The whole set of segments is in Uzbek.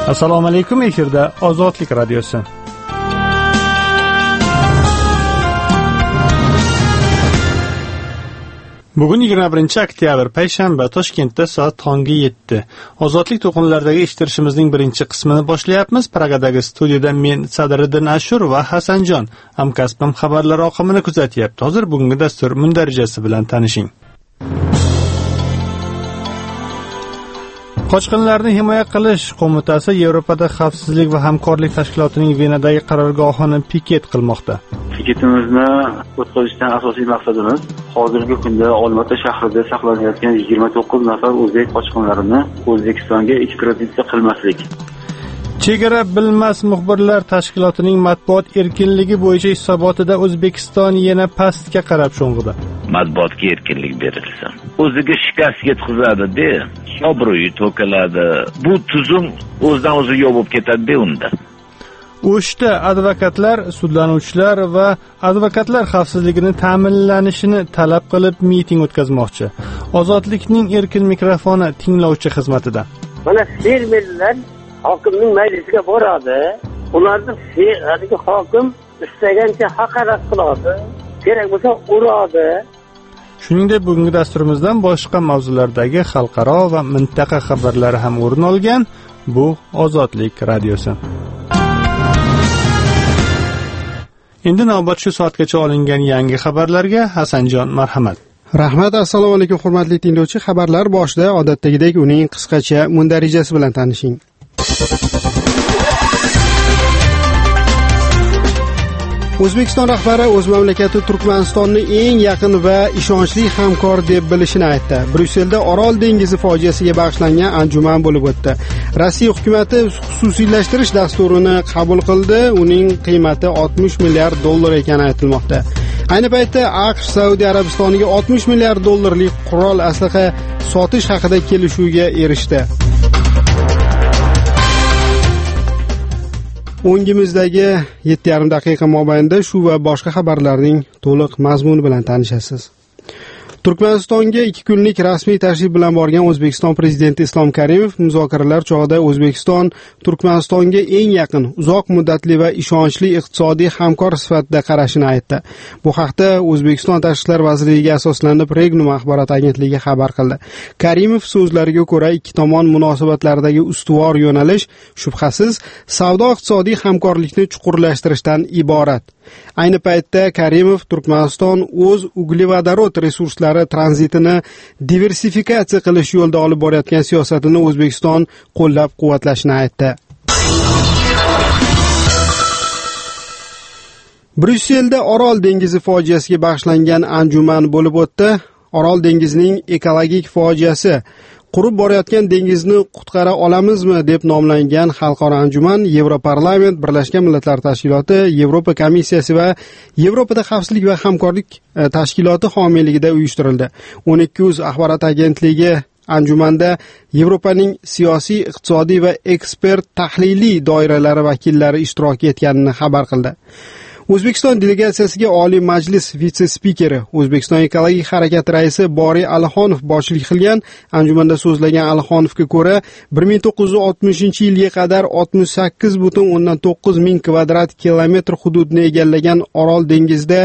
Assalomu alaykum, efirda Ozodlik radiosi. Bugun 21-oktyabr payshanba, Toshkentda soat tongi 7. Ozodlik to'qinlaridagi eshittirishimizning birinchi qismini boshlayapmiz. Pragadagi studiyada men Sadriddin Ashur va Hasanjon hamkasbim xabarlar oqimini kuzatyapti. Hozir bugungi dastur mundarijasi bilan tanishing. Qochqinlarni himoya qilish qo'mitasi Yevropada xavfsizlik va hamkorlik tashkilotining Venadagi qarorgohini piket qilmoqda. Piketimizni o'tkazishdan asosiy maqsadimiz hozirgi kunda Olmaota shahrida saqlanayotgan 29 nafar o'zbek qochqinlarini O'zbekistonga ekstraditsiya qilmaslik. Chegara bilmas muxbirlar tashkilotining matbuot erkinligi bo'yicha hisobotida O'zbekiston yana pastga qarab sho'ng'idi. Matbuotga erkinlik berilsa, o'ziga shikast yetkazadi-da, obro'yi to'kiladi. Bu tuzum o'zidan o'zi yo'q bo'lib ketadi-da unda. O'shda advokatlar, sudlanuvchilar va advokatlar xavfsizligini ta'minlanishini talab qilib miting o'tkazmoqchi. Ozodlikning erkin mikrofoni tinglovchi xizmatida. Mana fermerlar hokimning majlisiga boradi. Ularni haligi hokim istagancha haqorat qiladi, kerak bo'lsa uradi. Shuningdek, bugungi dasturimizdan boshqa mavzulardagi xalqaro va mintaqa xabarlari ham o'rin olgan. Bu Ozodlik radiosi. Endi navbat shu soatgacha olingan yangi xabarlarga. Hasanjon, marhamat. Rahmat. Assalomu alaykum hurmatli tinglovchi. Xabarlar boshida odatdagidek uning qisqacha mundarijasi bilan tanishing. O'zbekiston rahbari o'z mamlakati Turkmanistonni eng yaqin va ishonchli hamkor deb bilishini aytdi. Bryusselda Orol dengizi fojiasiga bag'ishlangan anjuman bo'lib o'tdi. Rossiya hukumatı xususiylashtirish dasturini qabul qildi. Uning qiymati $60 milliard ekani aytilmoqda. Ayni paytda AQSh Saudiya Arabistoniga $60 milliard qurol aslaha sotish haqida kelishuvga erishdi. O'ngimizdagi 7,5 daqiqa mobaynida shu va boshqa xabarlarning to'liq mazmuni bilan tanishasiz. Turkmanistonga 2 kunlik rasmiy tashrif bilan borgan O'zbekiston prezidenti Islom Karimov muzokaralar chog'ida O'zbekiston Turkmanistonga eng yaqin, uzoq muddatli va ishonchli iqtisodiy hamkor sifatida qarashini aytdi. Bu haqda O'zbekiston Tashqi ishlar vazirligiga asoslanib Regnum axborot agentligi xabar qildi. Karimov so'zlariga ko'ra, ikki tomon munosabatlaridagi ustuvor yo'nalish shubhasiz savdo-iqtisodiy hamkorlikni chuqurlashtirishdan iborat. Ayni paytda Karimov Turkmaniston o'z uglevodorod resurslari tranzitini diversifikatsiya qilish yo'lida olib borayotgan siyosatini O'zbekiston qo'llab-quvvatlashini aytdi. Bryusselda Orol dengizi fojiasiga bag'ishlangan anjuman bo'lib o'tdi. Orol dengizining ekologik fojiasi qurib borayotgan dengizni qutqara olamizmi deb nomlangan xalqaro anjuman Yevroparlament, Birlashgan Millatlar Tashkiloti, Yevropa komissiyasi va Yevropada xavfsizlik va hamkorlik tashkiloti homiyligida uyushtirildi. 12uz axborot agentligi anjumanda Yevropaning siyosiy, iqtisodiy va ekspert tahliliy doiralari vakillari ishtirok etganini xabar qildi. O'zbekiston delegatsiyasiga Oliy Majlis vitse-spikeri, O'zbekiston ekologik harakati raisi Boriy Alixonov boshchilik qilgan anjumanda so'zlagan Alixonovga ko'ra, 1960-yilga qadar 68,9 ming kvadrat kilometr hududni egallagan Orol dengizida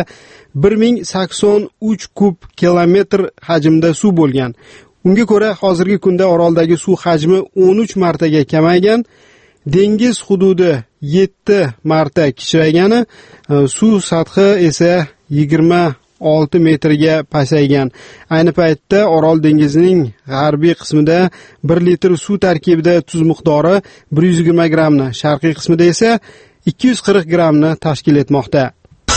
1083 kub kilometr hajmda suv bo'lgan. Unga ko'ra, hozirgi kunda Oroldagi suv hajmi 13 martaga kamaygan. Dengiz hududi 7 marta kichraygani, suv sathi esa 26 metrga pasaygan. Ayni paytda Orol dengizining g'arbiy qismida 1 litr suv tarkibida tuz miqdori 120 grammni, sharqiy qismida esa 240 grammni tashkil etmoqda.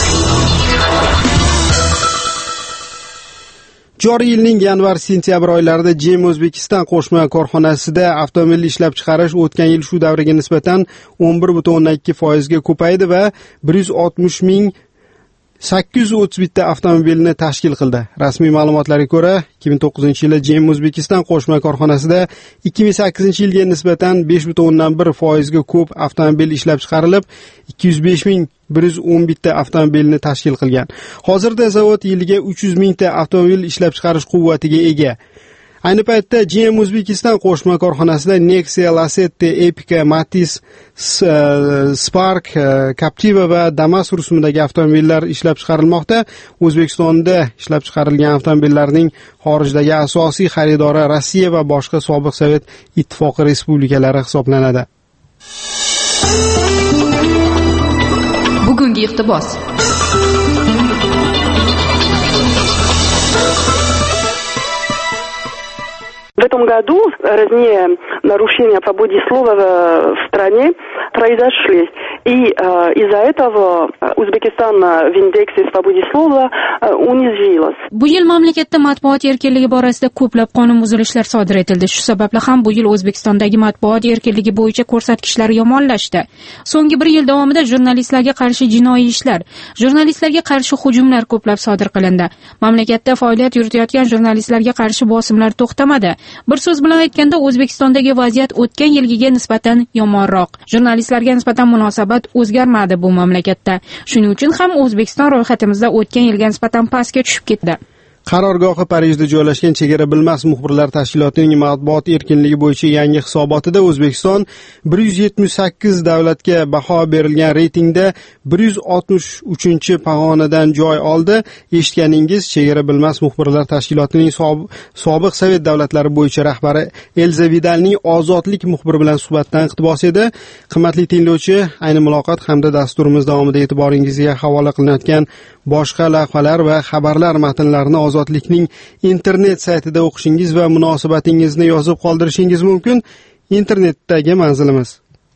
Joriy yilning yanvar-sentyabr oylarida JEM O'zbekiston qo'shma korxonasida avtomobil ishlab chiqarish o'tgan yil shu davriga nisbatan 11,2% ga ko'paydi va 160,831 ta avtomobilni tashkil qildi. Rasmiy ma'lumotlarga ko'ra, 2009-yilda JEM O'zbekiston qo'shma korxonasida 2008-yilga nisbatan 5,1% ga ko'p avtomobil ishlab chiqarilib, 205,111 ta avtomobilni tashkil qilgan. Hozirda zavod yiliga 300 ming ta avtomobil ishlab chiqarish quvvatiga ega. Ayni paytda GM Uzbekistan qo'shma korxonasida Nexia, Lacetti, Epica, Matiz, Spark, Captiva va Damas rusumidagi avtomobillar ishlab chiqarilmoqda. O'zbekistonda ishlab chiqarilgan avtomobillarning xorijdagi asosiy xaridori Rossiya va boshqa sobiq Sovet ittifoqi respublikalari hisoblanadi. Bugungi iqtibos. В этом году разные нарушения по свободе слова в стране произошли. И из-за этого Узбекистан в индексе свободы слова унизилась. Bu yil mamlakatda matbuot erkinligi borasida ko'plab qonun buzilishlar sodir etildi. Shu sababli ham bu yil O'zbekistondagi matbuot erkinligi bo'yicha ko'rsatkichlar yomonlashdi. So'nggi 1 yil davomida jurnalistlarga qarshi jinoiy ishlar, jurnalistlarga qarshi hujumlar ko'plab sodir qilindi. Mamlakatda faoliyat yuritayotgan jurnalistlarga qarshi bosimlar to'xtamadi. Bir so'z bilan aytganda, O'zbekistondagi vaziyat o'tgan yilgiga nisbatan yomonroq. Jurnalistlarga nisbatan munosabat o'zgarmadi bu mamlakatda. Shuning uchun ham O'zbekiston ro'yxatimizda o'tgan yilga nisbatan pastga tushib ketdi. Qarorgohi Parijda joylashgan Chegara bilmas muxbirlar tashkilotining matbuot erkinligi bo'yicha yangi hisobotida O'zbekiston 178 davlatga baho berilgan reytingda 163-pog'onadan joy oldi. Eshitganingiz, Chegara bilmas muxbirlar tashkilotining sobiq Sovet davlatlari bo'yicha rahbari Elza Vidalning ozodlik muxbiri bilan suhbatdan iqtibos edi. Qimmatli tinglovchi, ayni muloqot hamda dasturimiz davomida e'tiboringizga havola qilinayotgan boshqa lavhalar va xabarlar matnlarini Ozodlikning internet saytida o'qishingiz va munosabatingizni yozib qoldirishingiz mumkin. Internetdagi manzilimiz.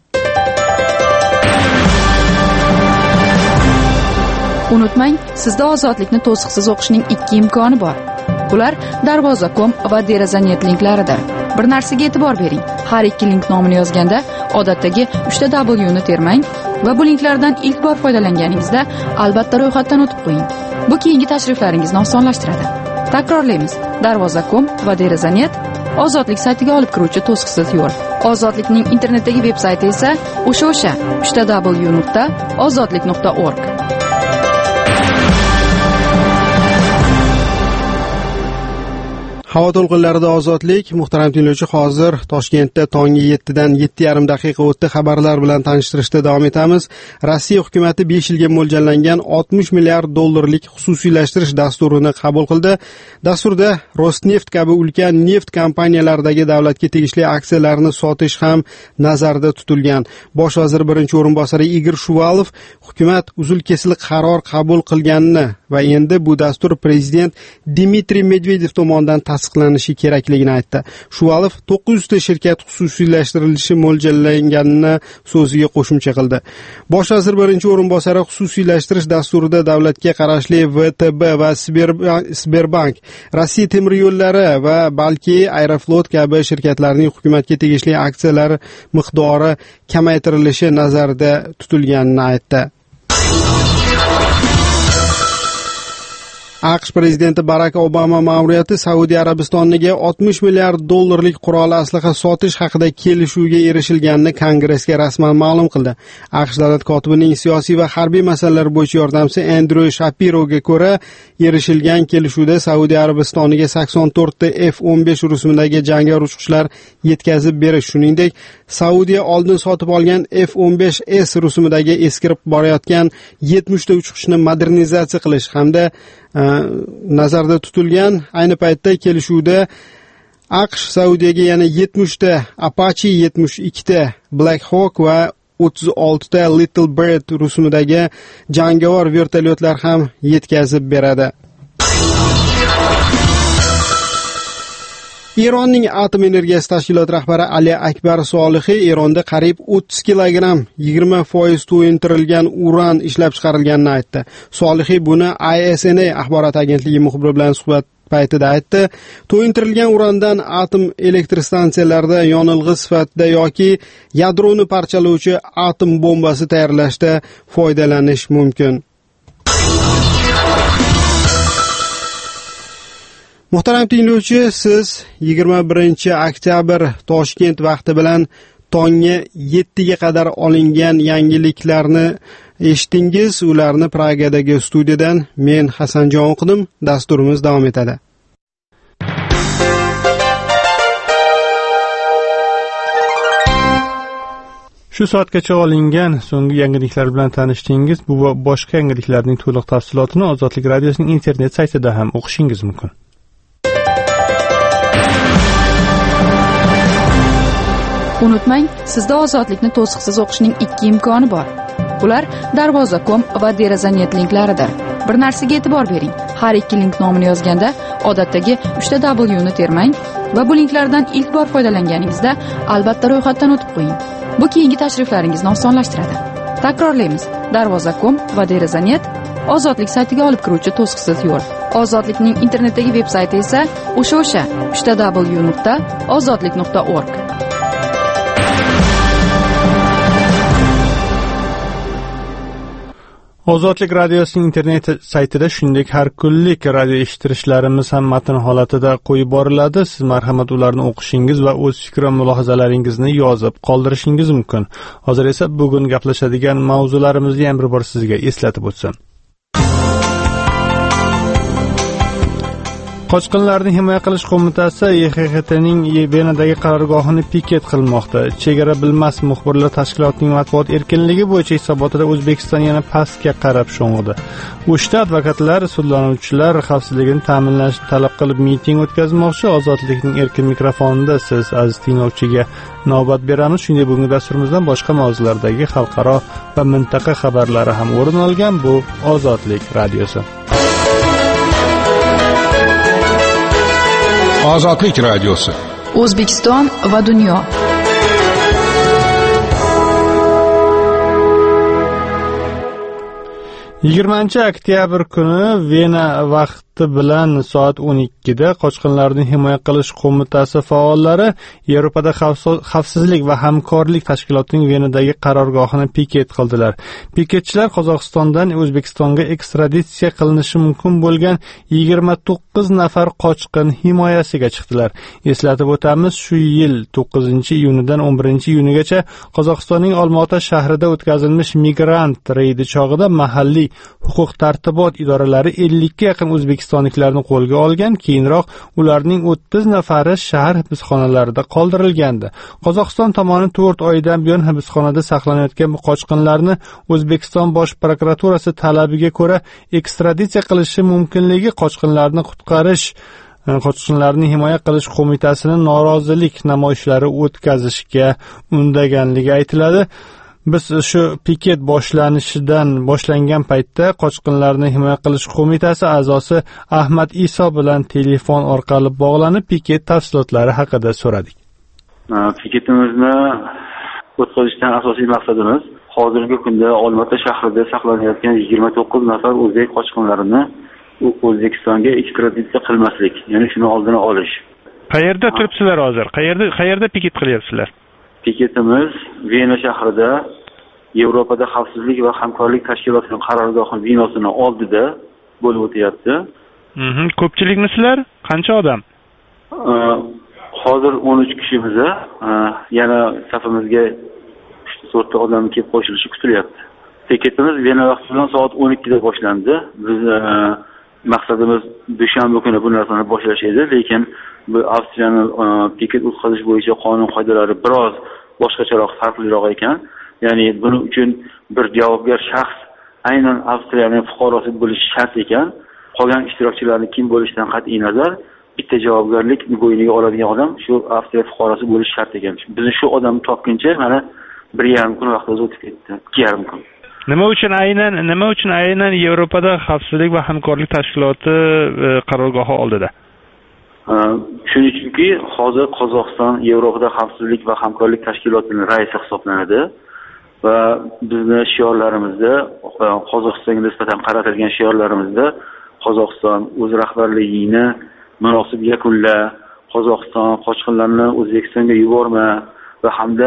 Unutmang, sizda Ozodlikni to'siqsiz o'qishning 2 imkoni bor. Ular Darvoza.com va Derazanet linklarida. Bir narsaga e'tibor bering. Har ikki link nomini yozganda odatdagi 3W ni termang va bu linklardan ilk bor foydalanganingizda albatta ro'yxatdan o'tib qo'ying. Bu keyingi tashriflaringizni osonlashtiradi. Takrorlaymiz. Darvoza.com va Derazanet Ozodlik saytiga olib kiruvchi to'siqsiz yo'l. Ozodlikning internetdagi veb-sayti esa o'sha www.ozodlik.org. Havo to'lqinlarida Ozodlik. Muhtaram tinglovchi, hozir Toshkentda tongi 7 dan 7,5 daqiqa o'tdi. Xabarlar bilan tanishtirishda davom etamiz. Rossiya hukumatı 5 yilga mo'ljallangan 60 milliard dollarlik xususiylashtirish dasturini qabul qildi. Dasturda Rosneft kabi ulkan neft kompaniyalaridagi davlatga tegishli aksiyalarni sotish ham nazarda tutilgan. Bosh vazir birinchi o'rinbosari Igor Shuvalov hukumat uzil-kesil qaror qabul qilganini va endi bu dastur prezident Dmitriy Medvedev tomonidan tasdiqlanishi kerakligini aytdi. Shuvalov 900 ta shirkat xususiylashtirilishi mo'ljallanganini so'ziga qo'shimcha qildi. Bosh vazir birinchi o'rinbosari xususiylashtirish dasturida davlatga qarashli VTB va Sberbank, Rossiya temir yo'llari va balki Aeroflot kabi shirkatlarning hukumatga tegishli aksiyalari miqdori kamaytirilishi nazarda tutilganini aytdi. AQSh prezidenti Barack Obama ma'muriyati Saudiya Arabistoniga 60 milliard dollarlik qurol aslaha sotish haqida kelishuvga erishilganini Kongressga rasman ma'lum qildi. AQSh davlat kotibining siyosiy va harbiy masalalar bo'yicha yordamchisi Andrew Shapiroga ko'ra, erishilgan kelishuvda Saudiya Arabistoniga 84 ta F-15 rusumidagi jangovar uchquchlar yetkazib berish, shuningdek, Saudiya oldin sotib olgan F-15S rusumidagi eskirib borayotgan 70 ta uchquchni modernizatsiya qilish hamda nazarda tutilgan. Ayni paytda kelishuvda AQSh Saudiyaga yana 70 ta Apache, 72 ta Black Hawk va 36 ta Little Bird rusumidagi jangovar vertolyotlar ham yetkazib beradi. Eronning atom energiyasi tashkiloti rahbari Ali Akbar Solihiy Eronda qariyb 30 kilogramm 20% to'yintirilgan uran ishlab chiqarilganini aytdi. Solihiy buni ISNA axborot agentligi muxbiri bilan suhbat paytida aytdi. To'yintirilgan urandan atom elektr stansiyalarida yonilg'i sifatida yoki yadroni parchalovchi atom bombasi tayyorlashda foydalanish mumkin. Muhtaram tinglovchi, siz 21-oktyabr Toshkent vaqti bilan tongi 7 ga qadar olingan yangiliklarni eshitdingiz. Ularni Pragadagi studiyadan men Hasanjon o'qidim. Dasturimiz davom etadi. Shu soatgacha olingan so'nggi yangiliklar bilan tanishdingiz. Bu va boshqa yangiliklarning to'liq tafsilotini Ozodlik radiosining internet saytida ham o'qishingiz mumkin. Unutmang, sizda ozodlikni to'siqsiz o'qishning 2 imkoni bor. Ular Darvoza.com va Derazanet linklarida. Bir narsaga e'tibor bering. Har ikki link nomini yozganda odatdagi 3 W ni termang va bu linklardan ilk bor foydalanganingizda albatta ro'yxatdan o'tib qo'ying. Bu keyingi tashriflaringizni osonlashtiradi. Takrorlaymiz. Darvoza.com va Derazanet ozodlik saytiga olib kiruvchi to'siqsiz yo'l. Ozodlikning internetdagi veb-sayti esa o'sha 3w.ozodlik.org. Ozodlik radiosining internet saytida shuningdek har kunlik radio eshittirishlarimiz ham matn holatida qo'yib boriladi. Siz marhamat ularni o'qishingiz va o'z fikr va mulohazalaringizni yozib qoldirishingiz mumkin. Hozir esa bugun gaplashadigan mavzularimizni ham bir sizga eslatib o'tsam. Qochqinlarni himoya qilish qo'mitasi YXXTning Venadagi qarorgohini piket qilmoqda. Chegara bilmas muxbirlar tashkilotining matbuot erkinligi bo'yicha hisobotida O'zbekiston yana pastga qarab sho'ng'idi. O'shda advokatlar, sudlanuvchilar xavfsizligini ta'minlashni talab qilib miting o'tkazmoqchi. Ozodlikning erkin mikrofonida siz aziz tinglovchiga navbat beramiz. Shuningdek, bugungi dasturimizdan boshqa mavzulardagi xalqaro va mintaqa xabarlari ham o'rin olgan. Bu Ozodlik radiosi. Ozodlik radiosi. O'zbekiston va dunyo. oktyabr kuni Vena vaqti bilan soat 12 da Qochqinlarni himoya qilish qo'mitasi faollari Yevropada xavfsizlik va hamkorlik tashkilotining Venadagi qarorgohini piket qildilar. Piketchilar Qozog'istondan O'zbekistonga ekstraditsiya qilinishi mumkin bo'lgan 29 nafar qochqin himoyasiga chiqdilar. Eslatib o'tamiz, shu yil 9-iyunidan 11-iyunigacha Qozog'istonning Olmaota shahrida o'tkazilmish migrant reydi chog'ida mahalliy huquq-tartibot idoralari 50 ga yaqin o'zbekistonliklarni qo'lga olgan. Keyinroq ularning 30 nafari shahar hibsxonalarida qoldirilgandi. Qozog'iston tomoni 4 oydan buyon hibsxonada saqlanayotgan qochqinlarni O'zbekiston bosh prokuraturasi talabiga ko'ra ekstraditsiya qilishi mumkinligi Qochqinlarni himoya qilish qo'mitasining norozilik namoyishlari o'tkazishga undaganligi aytiladi. Biz shu piket boshlangan paytda Qochqinlarni himoya qilish qo'mitasi a'zosi Ahmad Iso bilan telefon orqali bog'lanib, piket tafsilotlari haqida so'radik. Piketimizni o'tkazishdan asosiy maqsadimiz hozirgi kunda Olmaota shahrida saqlanayotgan 29 nafar o'zbek qochqinlarini O'zbekistonga ekstraditsiya qilmaslik, ya'ni shuni oldini olish. Qayerda turibsizlar hozir? Qayerda piket qilyapsizlar? Piketimiz Vena shahrida Yevropada xavfsizlik va hamkorlik tashkilotining qarorgohi binosini oldida bo'lib o'tyapti. Ko'pchilikmisizlar? Qancha odam? Hozir 13 kishimiz, yana safimizga 4 ta odam kelib qo'shilishi kutilyapti. Piketimiz Vena vaqti bilan soat 12 da boshlandi. Biz maqsadimiz dushanba kuni bu narsani boshlash edi, lekin bu Avstriyaning piket o'tkazish bo'yicha qonun qoidalari biroz boshqacharoq, farqliroq ekan. Ya'ni buning uchun bir javobgar shaxs aynan Avstriyaning fuqarosi bo'lishi shart ekan. Qolgan ishtirokchilarning kim bo'lishidan qat'iy nazar bitta javobgarlik bo'yniga oladigan odam shu Avstriya fuqarosi bo'lishi shart ekan. Biz shu odamni topguncha mana 1,5 kun vaqtimiz o'tib ketdi. 2,5 kun. Nima uchun aynan Yevropada xavfsizlik va hamkorlik tashkiloti qarorgohi oldida? Shuning uchunki hozir Qozog'iston Yevropada xavfsizlik va hamkorlik tashkilotining raisi hisoblanadi va bizning shiorlarimizda, Qozog'istonga nisbatan qaratilgan shiorlarimizda Qozog'iston o'z rahbarligini munosib yakunla, Qozog'iston qochqinlarni O'zbekistonga yuborma va hamda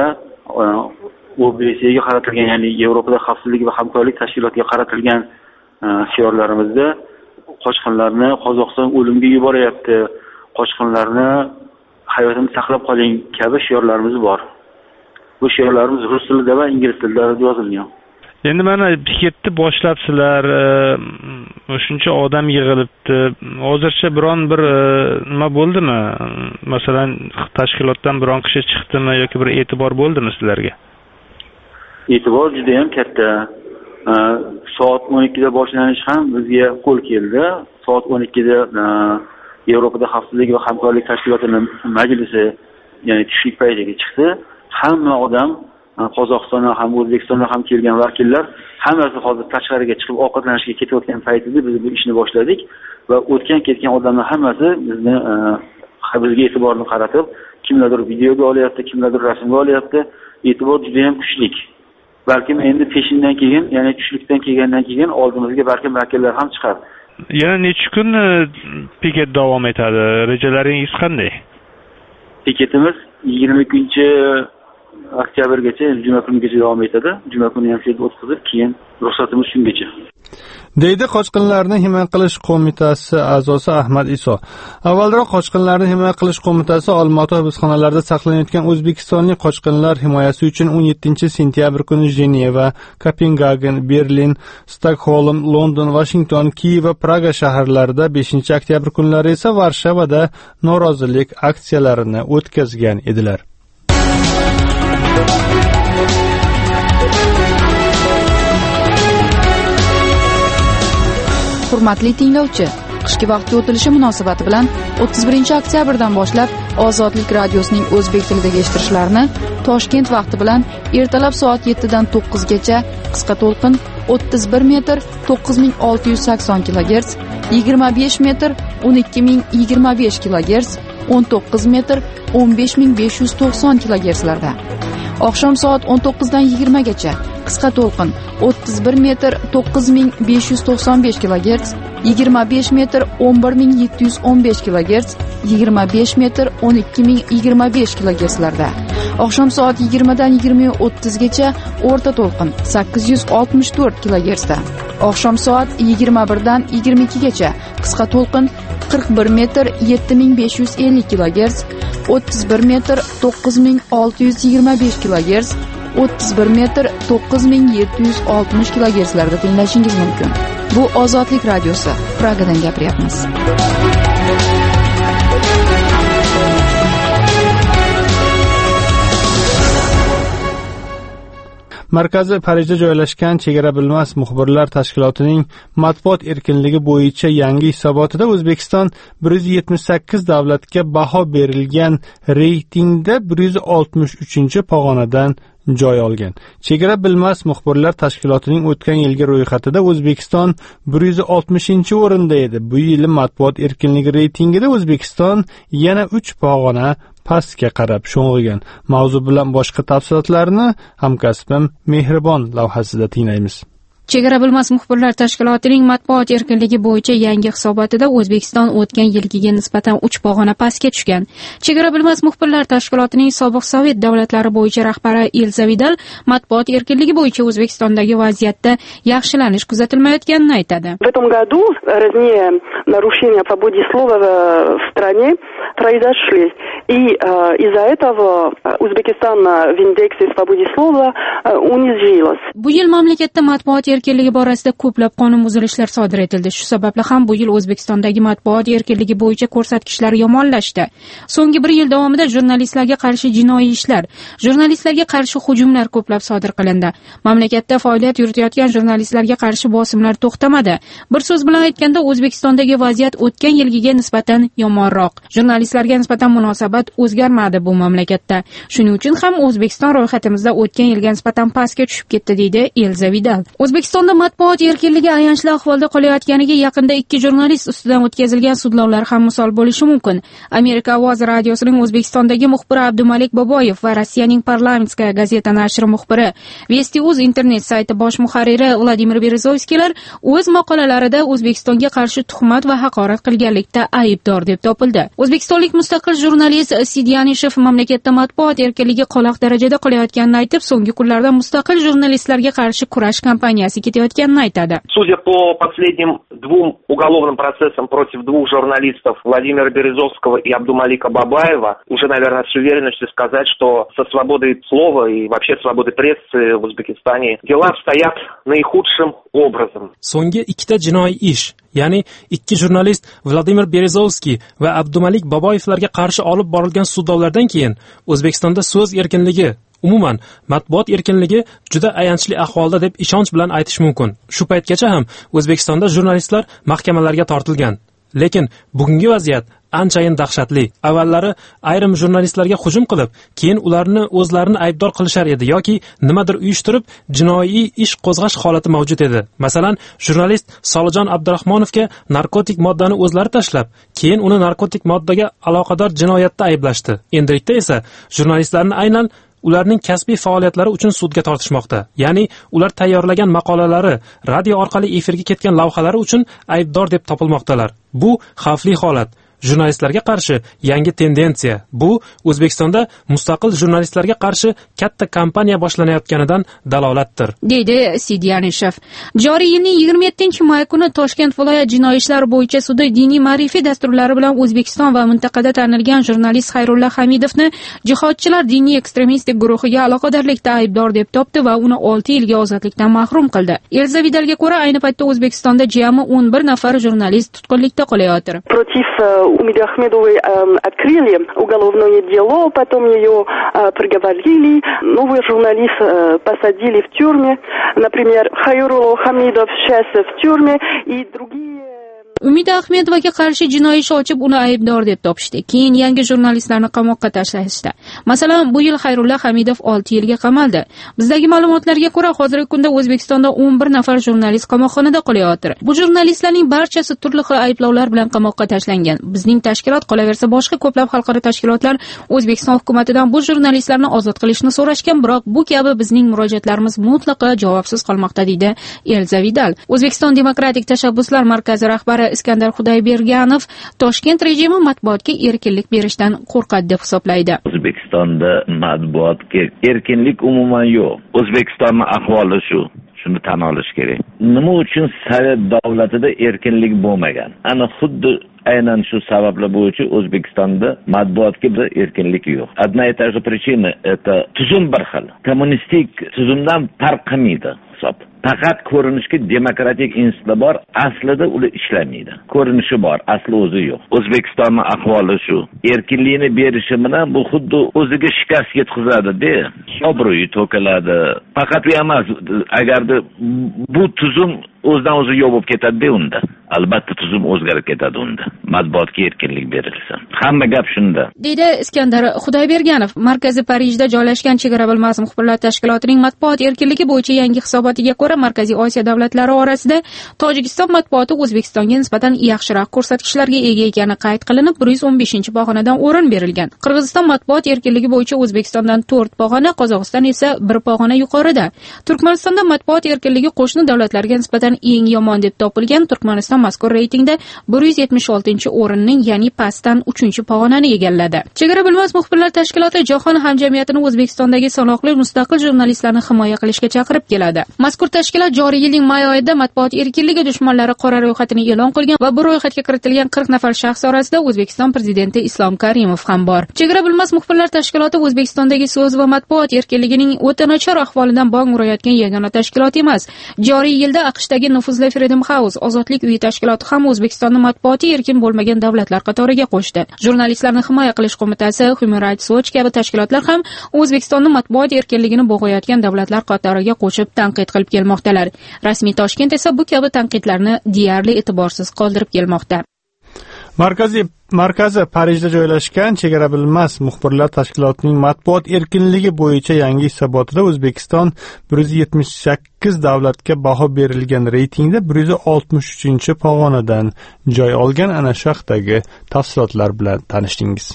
OBSEga qaratilgan, ya'ni Yevropada xavfsizlik va hamkorlik tashkilotiga qaratilgan shiorlarimizda qochqinlarni Qozog'iston o'limga yuboryapti, qochqinlarni hayotini saqlab qoling kabi shiorlarimiz bor. Bu shiorlarimiz rus tilida va ingliz tilida yozilgan. Endi mana piketni boshlabsizlar, shuncha odam yig'ilibdi. Hozircha biron bir nima bo'ldimi? Masalan, tashkilotdan biron kishi chiqdimi yoki bir e'tibor bo'ldimi sizlarga? e'tibor juda ham katta. Soat 12da boshlanish ham bizga qo'l keldi. Soat 12da Yevropada xavfsizlik va hamkorlik tashkilotining majlisi, ya'ni tushlik paytiga chiqdi. Hamma odam, Qozog'istondan ham O'zbekistondan ham kelgan vakillar hammasi hozir tashqariga chiqib ovqatlanishga ketayotgan paytida biz bu ishni boshladik va o'tgan-ketgan odamlar hammasi bizga e'tiborni qaratib, kimlardir videoga olyapti, kimlardir rasmga olyapti. E'tibor juda ham kuchli. Balkim endi peshindan keyin, ya'ni tushlikdan kelgandan keyin oldimizga balkim vakillar ham chiqadi. Yana necha kun piket davom etadi? Rejalaringiz qanday? Piketimiz 20 oktyabrgacha, juma kunigacha davom etadi. Juma kuni ham shu o'tkazib, keyin ruxsatimiz shungacha. deydi Qochqinlarni himoya qilish qo'mitasi a'zosi Ahmad Iso. Avvalroq Qochqinlarni himoya qilish qo'mitasi Olmaota hibsxonalarida saqlanayotgan o'zbekistonlik qochqinlar himoyasi uchun 17-sentyabr kuni Jeneva, Kopengagen, Berlin, Stokholm, London, Washington, Kiyev va Praga shaharlarida, 5-oktyabr kunlari esa Varshavada norozilik aksiyalarini o'tkazgan edilar. Hurmatli tinglovchi, qishki vaqtga o'tilishi munosabati bilan 31-oktyabrdan boshlab Ozodlik radiosining o'zbek tilidagi eshittirishlarini Toshkent vaqti bilan ertalab soat 7 dan 9 gacha qisqa to'lqin 31 metr 9680 kHz, 25 metr 12025 kHz, 19 metr 15590 kHz larda. Oqshom soat 19 dan 20 gacha qisqa to'lqin 31 metr 9595 kHz, 25 metr 11715 kHz, 25 metr 12025 kHz larda. Oqshom soat 20 dan 20:30 gacha o'rta to'lqin 864 kHz da. Oqshom soat 21 dan 22 gacha qisqa to'lqin 41 metr 7550 kHz, 31 metr 9625 kHz, 31 metr 9760 kHz larda tinglashingiz mumkin. Bu Ozodlik radiosi. Pragadan gapiryapmiz. Markazi Parijda joylashgan Chegara bilmas muxbirlar tashkilotining matbuot erkinligi bo'yicha yangi hisobotida O'zbekiston 178 davlatga baho berilgan reytingda 163-pog'onadan joy olgan. Chegara bilmas muxbirlar tashkilotining o'tgan yilgi ro'yxatida O'zbekiston 160-o'rinda edi. Bu yil matbuot erkinligi reytingida O'zbekiston yana 3 pog'ona pastga qarab sho'ng'igan. Mavzu bilan boshqa tafsilotlarni hamkasbim Mehribon lavhasida tinglaymiz. Chegara bilmas muxbirlar tashkilotining matbuot erkinligi bo'yicha yangi hisobotida O'zbekiston o'tgan yilgiga nisbatan 3 pog'ona pastga tushgan. Chegara bilmas muxbirlar tashkilotining sobiq Sovet davlatlari bo'yicha rahbari Ilza Vidal matbuot erkinligi bo'yicha O'zbekistondagi vaziyatda yaxshilanish kuzatilmayotganini aytadi. В этом году разные нарушения свободы слова в стране произошли. И из-за этого O'zbekiston в индексе свободы слова унизилась. Bu yil mamlakatda matbuot erkinligi borasida ko'plab qonun buzilishlar sodir etildi. Shu sababli ham bu yil O'zbekistondagi matbuot erkinligi bo'yicha ko'rsatkichlar yomonlashdi. So'nggi bir yil davomida jurnalistlarga qarshi jinoiy ishlar, jurnalistlarga qarshi hujumlar ko'plab sodir qilindi. Mamlakatda faoliyat yuritayotgan jurnalistlarga qarshi bosimlar to'xtamadi. Bir so'z bilan aytganda, O'zbekistondagi vaziyat o'tgan yilgiga nisbatan yomonroq. Jurnalistlarga nisbatan munosabat o'zgarmadi bu mamlakatda. Shuning uchun ham O'zbekiston ro'yxatimizda o'tgan yilga nisbatan pastga tushib ketdi, deydi Ilza Vidal. O'zbekistonda matbuot erkinligi ayanchli ahvolda qolayotganiga yaqinda 2 jurnalist ustidan o'tkazilgan sudlovlar ham misol bo'lishi mumkin. Amerika ovoz radiosining O'zbekistondagi muxbiri Abdumalik Boboyev va Rossiyaning Parlamentskaya gazeta nashri muxbiri, Vesti.uz internet sayti bosh muharriri Vladimir Berezovskiylar o'z maqolalarida O'zbekistonga qarshi tuhmat va haqorat qilganlikda aybdor deb topildi. O'zbekistonlik mustaqil jurnalist Sidyanishev mamlakatda matbuot erkinligi qoloq darajada qolayotganini aytib, so'nggi kunlarda mustaqil jurnalistlarga qarshi kurash kampaniyasi ketayotganini aytadi. Судя по последним 2 уголовным процессам против 2 журналистов, Владимира Березовского и Абдумалика Бабаева, уже, наверное, с уверенностью сказать, что со свободой слова и вообще свободой прессы в Узбекистане дела обстоят наихудшим образом. So'nggi 2 jinoiy ish, ya'ni 2 jurnalist Vladimir Berezovskiy va Abdumalik Baboyevlarga qarshi olib borilgan sudlovlardan keyin O'zbekistonda so'z erkinligi, Umuman, matbuot erkinligi juda ayanchli ahvolda deb ishonch bilan aytish mumkin. Shu paytgacha ham O'zbekistonda jurnalistlar mahkamalarga tortilgan. Lekin bugungi vaziyat anchayin dahshatli. Avvallari ayrim jurnalistlarga hujum qilib, keyin ularni o'zlarini aybdor qilishar edi yoki nimadir uyushtirib, jinoiy ish qo'zg'ash holati mavjud edi. Masalan, jurnalist Solijon Abdurahmonovga narkotik moddani o'zlari tashlab, keyin uni narkotik moddaga aloqador jinoyatda ayblashdi. Endilikda esa jurnalistlarni aynan ularning kasbiy faoliyatlari uchun sudga tortishmoqda. Ya'ni ular tayyorlagan maqolalari, radio orqali efirga ketgan lavhalari uchun aybdor deb topilmoqdalar. Bu xavfli holat. Jurnalistlarga qarshi yangi tendensiya. Bu O'zbekistonda mustaqil jurnalistlarga qarshi katta kampaniya boshlanayotganidan dalolatdir, deydi Sidyanishev. Joriy yilning 27-may kuni Toshkent viloyat jinoiy ishlar bo'yicha sudi diniy ma'rifiy dasturlari bilan O'zbekiston va mintaqada tanilgan jurnalist Xayrulla Hamidovni jihodchilar diniy ekstremistik guruhiga aloqadorlikda aybdor deb topdi va uni 6 yilga ozodlikdan mahrum qildi. Elza Vidalga ko'ra, ayni paytda O'zbekistonda jami 11 nafar jurnalist tutqunlikda qolayotir. Умиды Ахмедовой открыли уголовное дело, потом ее приговорили, новый журналист посадили в тюрьме, например, Хайрулло Хамидов сейчас в тюрьме и другие. Umida Ahmedovaga qarshi jinoiy ish ochib, uni aybdor deb topishdi. Keyin yangi jurnalistlarni qamoqqa tashlashdi. Masalan, bu yil Xayrulla Hamidov 6 yilga qamaldi. Bizdagi ma'lumotlarga ko'ra, hozirgi kunda O'zbekistonda 11 nafar jurnalist qamoqxonada qolayotir. Bu jurnalistlarning barchasi turli xil ayblovlar bilan qamoqqa tashlangan. Bizning tashkilot qolaversa boshqa ko'plab xalqaro tashkilotlar O'zbekiston hukumatidan bu jurnalistlarni ozod qilishni so'rashgan, biroq bu kabi bizning murojaatlarimiz mutlaqo javobsiz qolmoqda, deydi Elza Vidal. O'zbekiston demokratik tashabbuslar markazi rahbari Iskandar Xudoyberganov Toshkent rejimi matbuotga erkinlik berishdan qo'rqadi deb hisoblaydi. O'zbekistonda matbuotga erkinlik umuman yo'q. O'zbekistonning ahvoli shu. Shuni tan olish kerak. Nima uchun Sovet davlatida erkinlik bo'lmagan? Ana xuddi aynan shu sabablar bo'yicha O'zbekistonda matbuotga bir erkinlik yo'q. Одна и та же причина это tuzum bir xil. Kommunistik tuzumdan farq qilmaydi hisob. Faqat ko'rinishga demokratik institutlar bor, aslida ular ishlamaydi. Ko'rinishi bor, asli o'zi yo'q. O'zbekistonning ahvoli shu. Erkinlikni berishi bilan bu xuddi o'ziga shikast yetkazadi-da. Obro'yi to'kiladi. Faqat bu emas, agarda bu tuzum o'zidan o'zi yo'q bo'lib ketadi-da unda. Albatta tuzum o'zgarib ketadi unda. Matbuotga erkinlik berilsa. Hamma gap shunda. Deydi Iskandar Xudoyberganov. Markaziy Parijda joylashgan Chegara bilmas muxbirlar tashkilotining matbuot erkinligi bo'yicha yangi hisobotiga ko'ra, Markaziy Osiyo davlatlari orasida Tojikiston matbuoti O'zbekistonga nisbatan yaxshiroq ko'rsatkichlarga ega ekani qayd qilinib, 115-pog'onadan o'rin berilgan. Qirg'iziston matbuot erkinligi bo'yicha O'zbekistondan 4 pog'ona, Qozog'iston esa 1 pog'ona yuqorida. Turkmanistonda matbuot erkinligi qo'shni davlatlarga nisbatan eng yomon deb topilgan. Turkmaniston mazkur reytingda 176-o'rinning, ya'ni pastdan 3-pog'onani egalladi. Chegara bilmas muxbirlar tashkiloti jahon hamjamiyatini O'zbekistondagi sanoqli mustaqil jurnalistlarni himoya qilishga chaqirib keladi. Mazkur tashkilot joriy yilning may oyida matbuot erkinligi dushmanlari qora ro'yxatini e'lon qilgan va bu ro'yxatga kiritilgan 40 nafar shaxs orasida O'zbekiston prezidenti Islom Karimov ham bor. Chegara bilmas muxbirlar tashkiloti O'zbekistondagi so'z va matbuot erkinligining o'ta nachar ahvolidan bong urayotgan yagona tashkilot emas. Joriy yilda AQShdagi nufuzli Freedom House ozodlik uyi tashkiloti ham O'zbekistonni matbuoti erkin bo'lmagan davlatlar qatoriga qo'shdi. Jurnalistlarni himoya qilish qo'mitasi, Human Rights Watch kabi tashkilotlar ham O'zbekistonni matbuot erkinligini bo'g'ayotgan davlatlar qatoriga qo'shib tanqid qilib kelmoqdalar. Rasmiy Toshkent esa bu kabi tanqidlarni deyarli e'tiborsiz qoldirib kelmoqda. Markazi Parijda joylashgan Chegara bilmas muxbirlar tashkilotining matbuot erkinligi bo'yicha yangi hisobotida O'zbekiston 178 davlatga baho berilgan reytingda 163-pog'onadan joy olgan. Ana shu haqdagi tafsilotlar bilan tanishdingiz.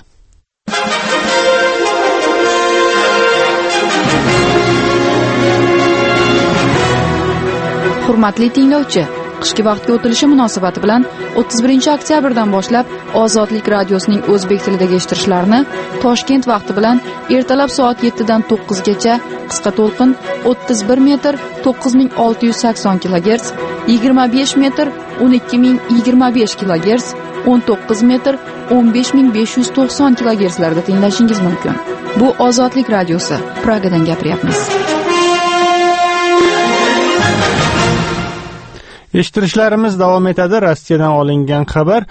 Hurmatli tinglovchi, qishki vaqtga o'tilishi munosabati bilan 31-oktyabrdan boshlab Ozodlik radiosining o'zbek tilidagi eshittirishlarini Toshkent vaqti bilan ertalab soat 7 dan 9 gacha qisqa to'lqin 31 metr 9680 kHz, 25 metr 12025 kHz, 19 metr 15590 kHz larda tinglashingiz mumkin. Bu Ozodlik radiosi. Pragadan gapiryapmiz. Eshittirishlarimiz davom etadi. Rossiyadan olingan xabar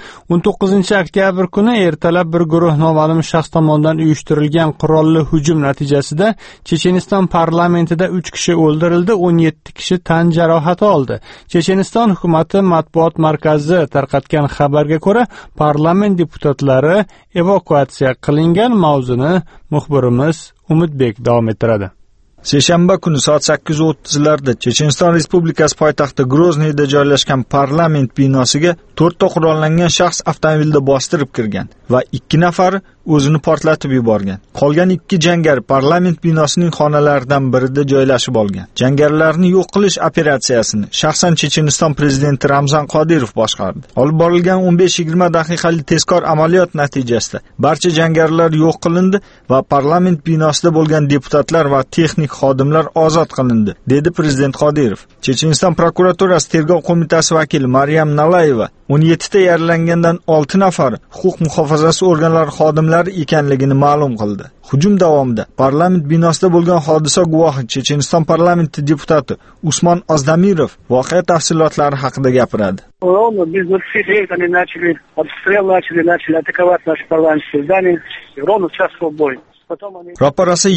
19 oktyabr kuni ertalab bir guruh noma'lum shaxs tomonidan uyushtirilgan qurolli hujum natijasida Checheniston parlamentida 3 kishi o'ldirildi, 17 kishi tan jarohati oldi. Checheniston hukumati matbuot markazi tarqatgan xabarga ko'ra, parlament deputatlari evakuatsiya qilingan. Mavzuni muxbirimiz Umidbek davom ettiradi. Seshanba kuni soat 8:30larda Checheniston Respublikasi poytaxti Grozniyda joylashgan parlament binosiga 4 ta qurollangan shaxs avtomobilda bostirib kirgan va 2 nafari o'zini portlatib yuborgan. Qolgan 2 jangari parlament binosining xonalaridan birida joylashib olgan. Jangarilarni yo'q qilish operatsiyasini shaxsan Checheniston prezidenti Ramzan Qodirov boshqardi. Olib borilgan 15-20 daqiqalik tezkor amaliyot natijasida barcha jangarilar yo'q qilindi va parlament binosida bo'lgan deputatlar va texnik xodimlar ozod qilindi, dedi prezident Qodirov. Checheniston prokuraturasi tergov qo'mitasi vakili Maryam Nalayeva 17 ta yaralangandan 6 nafari huquq muhofazasi organlari xodimlari ekanligini ma'lum qildi. Hujum davomida parlament binosida bo'lgan hodisa guvohi Checheniston parlamenti deputati Usmon Ozdamirov voqea tafsilotlari haqida gapiradi. Ровно без 20 они начали обстрел, начали атаковать наше парламентское здание. Ровно в час бой. Roparasi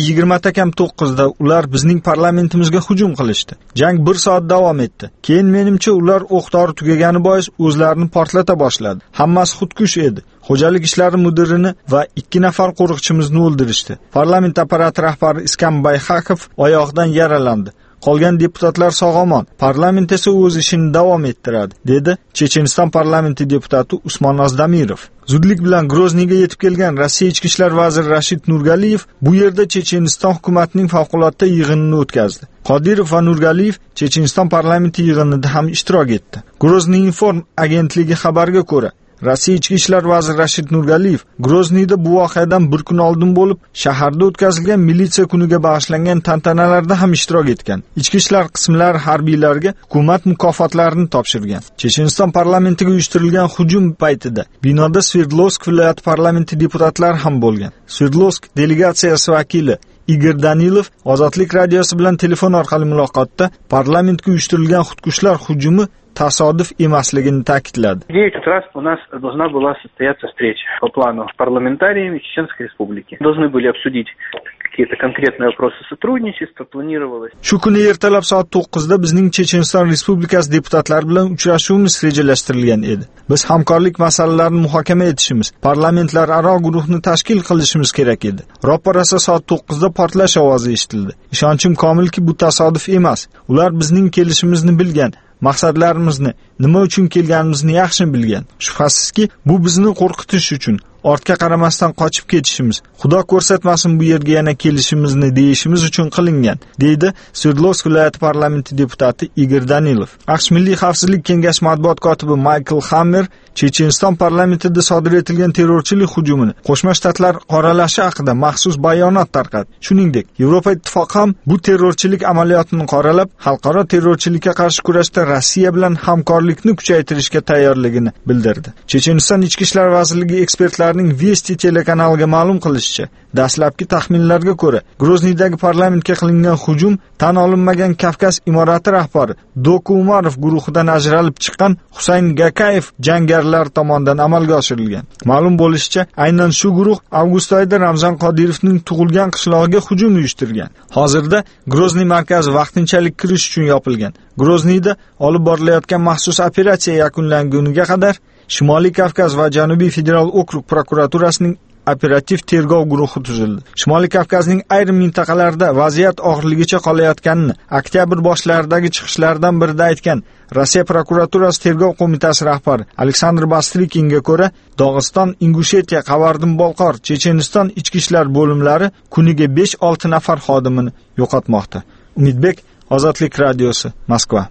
20:9da ular bizning parlamentimizga hujum qilishdi. Jang 1 soat davom etdi. Keyin menimcha ular o'q-dori tugagani bois o'zlarini portlata boshladi. Hammasi xudkush edi. Xo'jalik ishlari mudirini va 2 nafar qo'riqchimizni o'ldirishdi. Parlament apparati rahbari Iskam Bayxakov oyog'idan yaralandi. Qolgan deputatlar sog'omon, parlament esa o'z ishini davom ettiradi, dedi Checheniston parlamenti deputati Usmon Ozdamirov. Zudlik bilan Grozniyga yetib kelgan Rossiya ichki ishlar vaziri Rashid Nurgaliyev bu yerda Checheniston hukumatining favqulodda yig'inini o'tkazdi. Qodirov va Nurgaliyev Checheniston parlamenti yig'inida ham ishtirok etdi. Grozniy Inform agentligi xabariga ko'ra, Rossiya ichki ishlar vaziri Rashid Nurgaliyev Grozniyda bu voqeadan bir kun oldin bo'lib, shaharda o'tkazilgan militsiya kuniga bag'ishlangan tantanalarda ham ishtirok etgan. Ichki ishlar qismlari harbiylarga hukumat mukofotlarini topshirgan. Checheniston parlamentiga uyushtirilgan hujum paytida binoda Sverdlovsk viloyati parlamenti deputatlari ham bo'lgan. Sverdlovsk delegatsiyasi vakili Igor Danilov Ozodlik radiosi bilan telefon orqali muloqotda parlamentga uyushtirilgan xudkushlar hujumi tasodif emasligini ta'kidladi. В 9 раз у нас должна была состояться встреча по плану с парламентариями Чеченской Республики. Должны были обсудить какие-то конкретные вопросы сотрудничества, планировалось. Shu kuni ertalab soat 9da bizning Checheniston Respublikasi deputatlari bilan uchrashuvimiz rejalashtirilgan edi. Biz hamkorlik masalalarini muhokama etishimiz, parlamentlararo guruhni tashkil qilishimiz kerak edi. Roparasi soat 9da portlash ovozi eshitildi. Ishonchim komilki bu tasodif emas. Ular bizning kelishimizni bilgan. Maqsadlarimizni, nima uchun kelganimizni yaxshi bilgan. Shubhasizki, bu bizni qo'rqitish uchun, ortga qaramasdan qochib ketishimiz, Xudo ko'rsatmasin bu yerga yana kelishimizni deyishimiz uchun qilingan, deydi Sverdlovsk viloyati parlamenti deputati Igor Danilov. AQSh Milliy xavfsizlik kengashi matbuot kotibi Michael Hammer Checheniston parlamentida sodir etilgan terrorchilik hujumini Qo'shma Shtatlar qoralashi haqida maxsus bayonot tarqatdi. Shuningdek, Yevropa ittifoqi ham bu terrorchilik amaliyotini qoralab, xalqaro terrorchilikka qarshi kurashda Rossiya bilan hamkorlikni kuchaytirishga tayyorligini bildirdi. Checheniston ichki ishlar vazirligi ekspertlarining Vesti telekanaliga ma'lum qilishicha, dastlabki taxminlarga ko'ra, Grozniydagi parlamentga qilingan hujum tan olinmagan Kavkaz imorati rahbari Doku Umarov guruhidan ajralib chiqqan Husayn Gakayev jangarilar tomonidan amalga oshirilgan. Ma'lum bo'lishicha, aynan shu guruh avgust oyida Ramzan Qodirovning tug'ilgan qishlog'iga hujum uyushtirgan. Hozirda Grozniy markazi vaqtinchalik kirish uchun yopilgan. Grozniyda olib borilayotgan maxsus operatsiya yakunlanguniga qadar Shimoliy Kavkaz va Janubiy federal okrug prokuraturasining operativ tergov guruhi tuzildi. Shimoliy Kavkazning ayrim mintaqalarida vaziyat og'irligicha qolayotganini oktyabr boshlaridagi chiqishlardan birida aytgan Rossiya prokuraturasi tergov qo'mitasi rahbari Aleksandr Bastrikinga ko'ra, Dog'iston, Ingushetiya, Qavardim-Bolqor, Checheniston ichki ishlar bo'limlari kuniga 5-6 nafar xodimini yo'qotmoqda. Umidbek, Ozodlik radiosi, Moskva.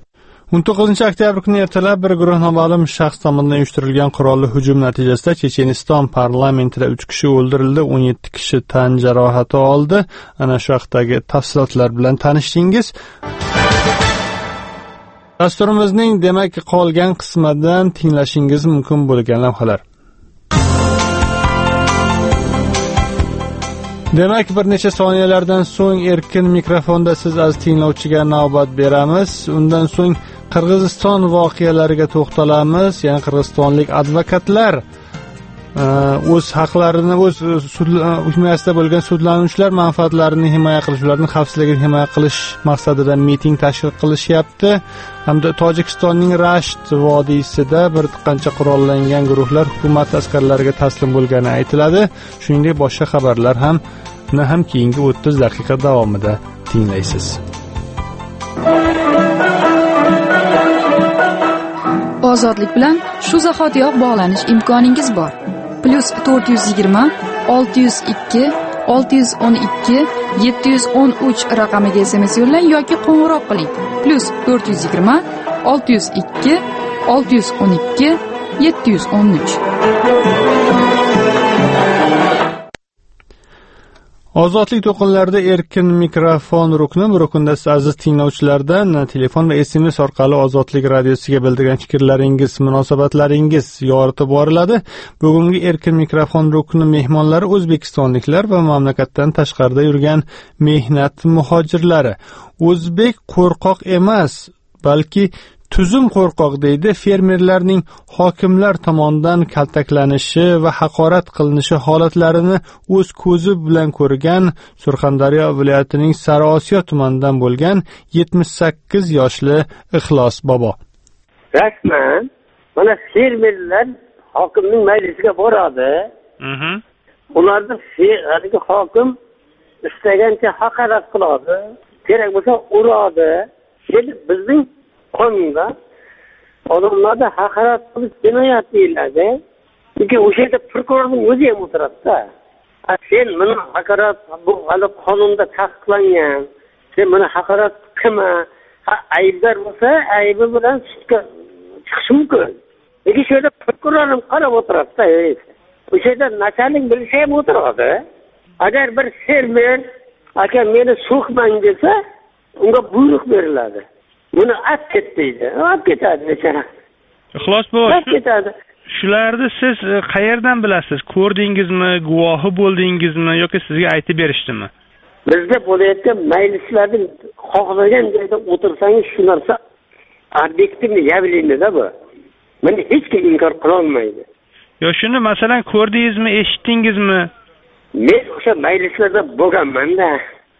19 oktyabr kuni ertalab bir guruh noma'lum shaxs tomonidan uyushtirilgan qurolli hujum natijasida Checheniston parlamentida 3 kishi o'ldirildi, 17 kishi tan jarohati oldi. Ana shu haqdagi tafsilotlar bilan tanishdingiz. Dasturimizning demak qolgan qismidan tinglashingiz mumkin bo'lgan lavhalar. Demak, bir necha soniyalardan so'ng erkin mikrofonda siz aziz tinglovchiga navbat beramiz. Undan so'ng Qirg'iziston voqealariga to'xtalamiz. Ya'ni qirg'izistonlik advokatlar o'z haqlarini, o'z himoyasida bo'lgan sudlanuvchilar manfaatlarini himoya qilish, ularning xavfsizligini himoya qilish maqsadida miting tashkil qilishyapti. Hamda Tojikistonning Rasht vodiysida bir qancha qurollangan guruhlar hukumat askarlariga taslim bo'lgani aytiladi. Shuningdek, boshqa xabarlar ham keyingi 30 daqiqa davomida tinglaysiz. Ozodlik bilan shu zahotiyoq bog'lanish imkoningiz bor. +420 602 612 713 raqamiga SMS yo'llang yoki qo'ng'iroq qiling. +420 602 612 713. Ozodlik to'qinlarida erkin mikrofon rukni. Bu rukunda siz aziz tinglovchilardan telefon va SMS orqali Ozodlik radiosiga bildirgan fikrlaringiz, munosabatlaringiz yoritib boriladi. Bugungi erkin mikrofon rukni mehmonlari o'zbekistonliklar va mamlakatdan tashqarida yurgan mehnat muhojirlari. O'zbek qo'rqoq emas, balki tuzum qo'rqoq deydi. Fermerlarning hokimlar tomonidan kaltaklanishi va haqorat qilinishi holatlarini o'z ko'zi bilan ko'rgan Surxondaryo viloyatining Sariosiyo tumanidan bo'lgan 78 yoshli Ixlos bobo. Rasman mana fermerlar hokimning majlisiga boradi. Ularni hokim istagancha haqorat qiladi, kerak bo'lsa uradi. Endi bizning qonunda odamlarda haqorat qilish jinoyat deyiladi. Chunki o'sha yerda prokurorning o'zi ham o'tiradi-da. Sen buni haqorat bu hali qonunda tasdiqlangan. Sen buni haqorat qilma. Aybdor bo'lsa aybi bilan sudga chiqish mumkin. Lekin shu yerda prokuror ham qarab o'tiradi-da. O'sha yerda nachalnik bilishi ham o'tiradi. Agar bir fermer aka meni so'kmang desa, unga buyruq beriladi. Buni olib ket deydi. Olib ketadi bechora. Ixlos bo'l. Shularni siz qayerdan bilasiz? Ko'rdingizmi, guvohi bo'ldingizmi yoki sizga aytib berishdimi? Bizda bo'layotgan majlislarning xohlagan joyda o'tirsangiz shu narsa obyektivni явление-da bu. Buni hech kim inkor qila olmaydi. Yo shuni masalan ko'rdingizmi, eshitdingizmi? Men o'sha majlislarda bo'lganman-da.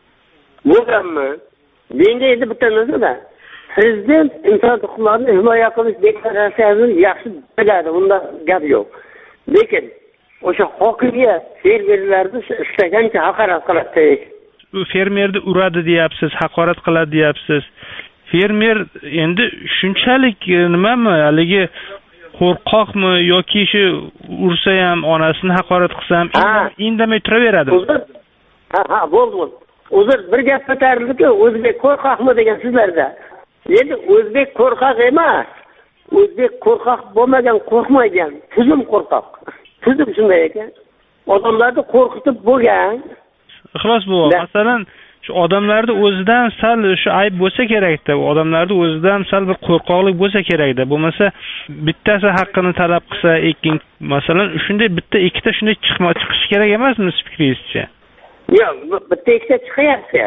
Menga endi bitta narsa-da. Prezident inson huquqlarini himoya qilish deklaratsiyasini yaxshi biladi, unda gap yo'q. Lekin o'sha hokimiyat fermerlarni istagancha haqorat qiladi. U fermerni uradi deyapsiz, haqorat qiladi deyapsiz. Fermer endi shunchalik nimami, haligi qo'rqoqmi yoki shu ursa ham onasini haqorat qilsa ham indamay turaveradi. Bo'ldi. O'zir bir gap ko'tarildi-ku, o'zbek qo'rqoqmi degan sizlarda. Endi o'zbek qo'rqoq emas. O'zbek qo'rqoq bo'lmagan, qo'rqmagan, tuzum qo'rqoq. Tuzum shunday ekan. Odamlarni qo'rqitib bo'lgan. Ixlos bu. Masalan, shu odamlarda o'zidan sal shu ayb bo'lsa kerak-da. Odamlarda o'zidan sal bir qo'rqoqlik bo'lsa kerak-da. Bo'lmasa bittasi haqqini talab qilsa, masalan, shunday bitta ikkita shunday chiqish kerak emasmi fikringizcha? Yo'q, bitta ikkita chiqyapti.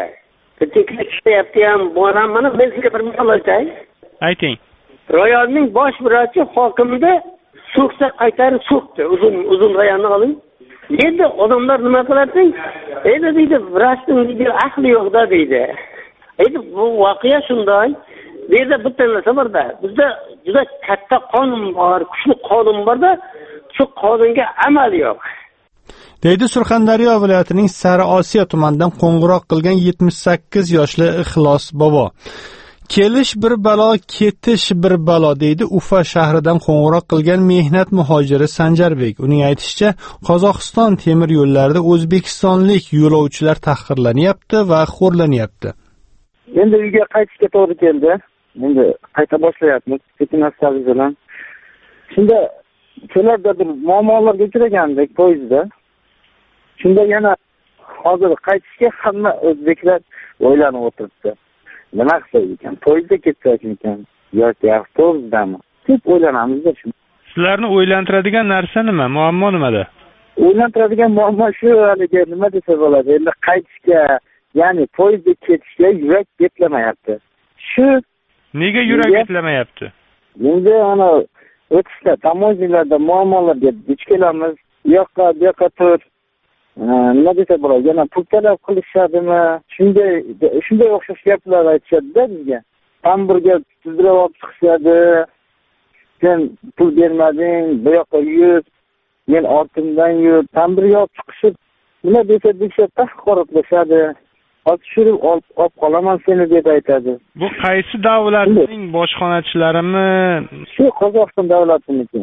ham boram. Mana men sizga bir misol aytay. Ayting. Rayonning bosh vrachi hokimni so'ksa qaytarib so'kdi. Uzun rayonni oling. Endi odamlar nima qilardi? Endi deydi, vrachning aqli yo'q-da deydi. Endi bu voqea shunday. Bu yerda bitta narsa bor-da. Bizda juda katta qonun bor, kuchli qonun bor-da, shu qonunga amal yo'q. deydi Surxondaryo viloyatining Sariosiyo tumanidan qo'ng'iroq qilgan 78 yoshli Ixlos bobo. Kelish bir balo, ketish bir balo deydi Ufa shahridan qo'ng'iroq qilgan mehnat muhojiri Sanjarbek. Uning aytishicha, Qozog'iston temir yo'llarida o'zbekistonlik yo'lovchilar tahqirlanyapti va xo'rlanyapti. Endi uyga qaytishga to'g'ri keldi. Endi qayta boshlayapmiz sekinlik bilan. Shunda cho'larda bir muammolarga uchragandik poyezdda. Shunda yana hozir qaytishga hamma o'zbeklar o'ylanib o'tiribdi. Nima qilsak ekan? Poyezdda ketsakmikan yoki avtobusdami? Deb o'ylanamizda shu. Sizlarni o'ylantiradigan narsa nima? Muammo nimada? O'ylantiradigan muammo shu, haligi nima desa bo'ladi? Endi qaytishga, ya'ni poyezdda ketishga yurak betlamayapti. Shu Nega yurak yetlamayapti? Endi ana o'tishda tamojilarda muammolarga duch kelamiz. Bu yoqqa tur. Nima desa bo'ladi? Yana pul talab qilishadimi? Shunday o'xshash gaplar aytishadi-da bizga. Tamburga tuzdirib olib chiqishadi. Sen pul bermading, bu yoqqa yur, men ortimdan yur, tamburga olib chiqishib, nima desa haqoratlashadi. Tushirib olib qolaman seni deb aytadi. Bu qaysi davlatning bojxonachilarimi? Shu Qozog'iston davlatiniki.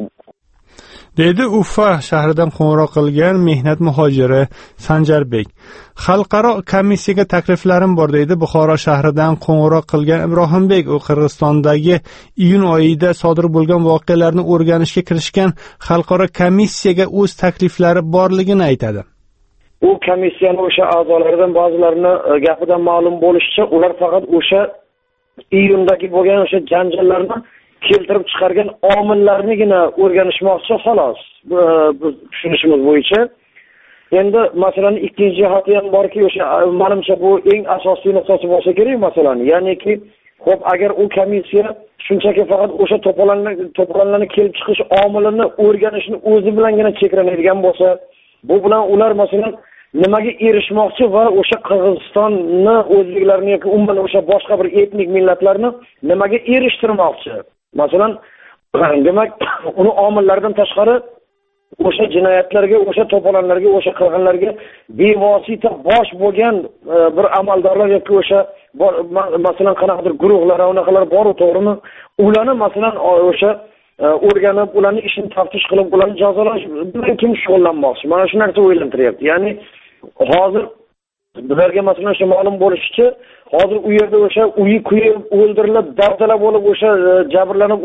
Dedi Ufa shahridan qo'ng'iroq qilgan mehnat muhojiri Sanjarbek. Xalqaro komissiyaga takliflarim bor deydi Buxoro shahridan qo'ng'iroq qilgan Ibrohimbek. U Qirg'izistondagi iyun oyida sodir bo'lgan voqealarni o'rganishga kirishgan xalqaro komissiyaga o'z takliflari borligini aytadi. U komissiyaning o'sha a'zolaridan ba'zilarini gapidan ma'lum bo'lishicha, ular faqat o'sha iyundagi bo'lgan o'sha janjallarni keltirib chiqargan omillarnigina o'rganishmoqchi xolos. Biz tushunishimiz bo'yicha. Endi masalan ikkinchi jihati ham borki, o'sha menimcha bu eng asosiy nuqtasi bo'lsa kerak masalan. Ya'niki, xo'p, agar u komissiya shunchaki faqat o'sha to'polonlarni kelib chiqish omilini o'rganishni o'zi bilangina cheklanadigan bo'lsa, bu bilan ular masalan nimaga erishmoqchi va o'sha Qirg'izistonni, o'zbeklarni yoki umuman o'sha boshqa bir etnik millatlarni nimaga erishtirmoqchi? Masalan, demak, uni omillaridan tashqari o'sha jinoyatlarga, o'sha to'polonlarga, o'sha qirg'inlarga bevosita bosh bo'lgan bir amaldorlar yoki o'sha masalan qanaqadir guruhlar, unaqalar bor-ku, to'g'rimi? Ularni masalan o'sha o'rganib, ularning ishini taftish qilib, ularni jazolash bilan kim shug'ullanmoqchi? Mana shu narsa o'ylantiryapti. Ya'ni hozir bizlarga masalan o'sha ma'lum bo'lishicha, hozir u yerda o'sha uyi kuyib, o'ldirilib, dabdala bo'lib, o'sha jabrlanib,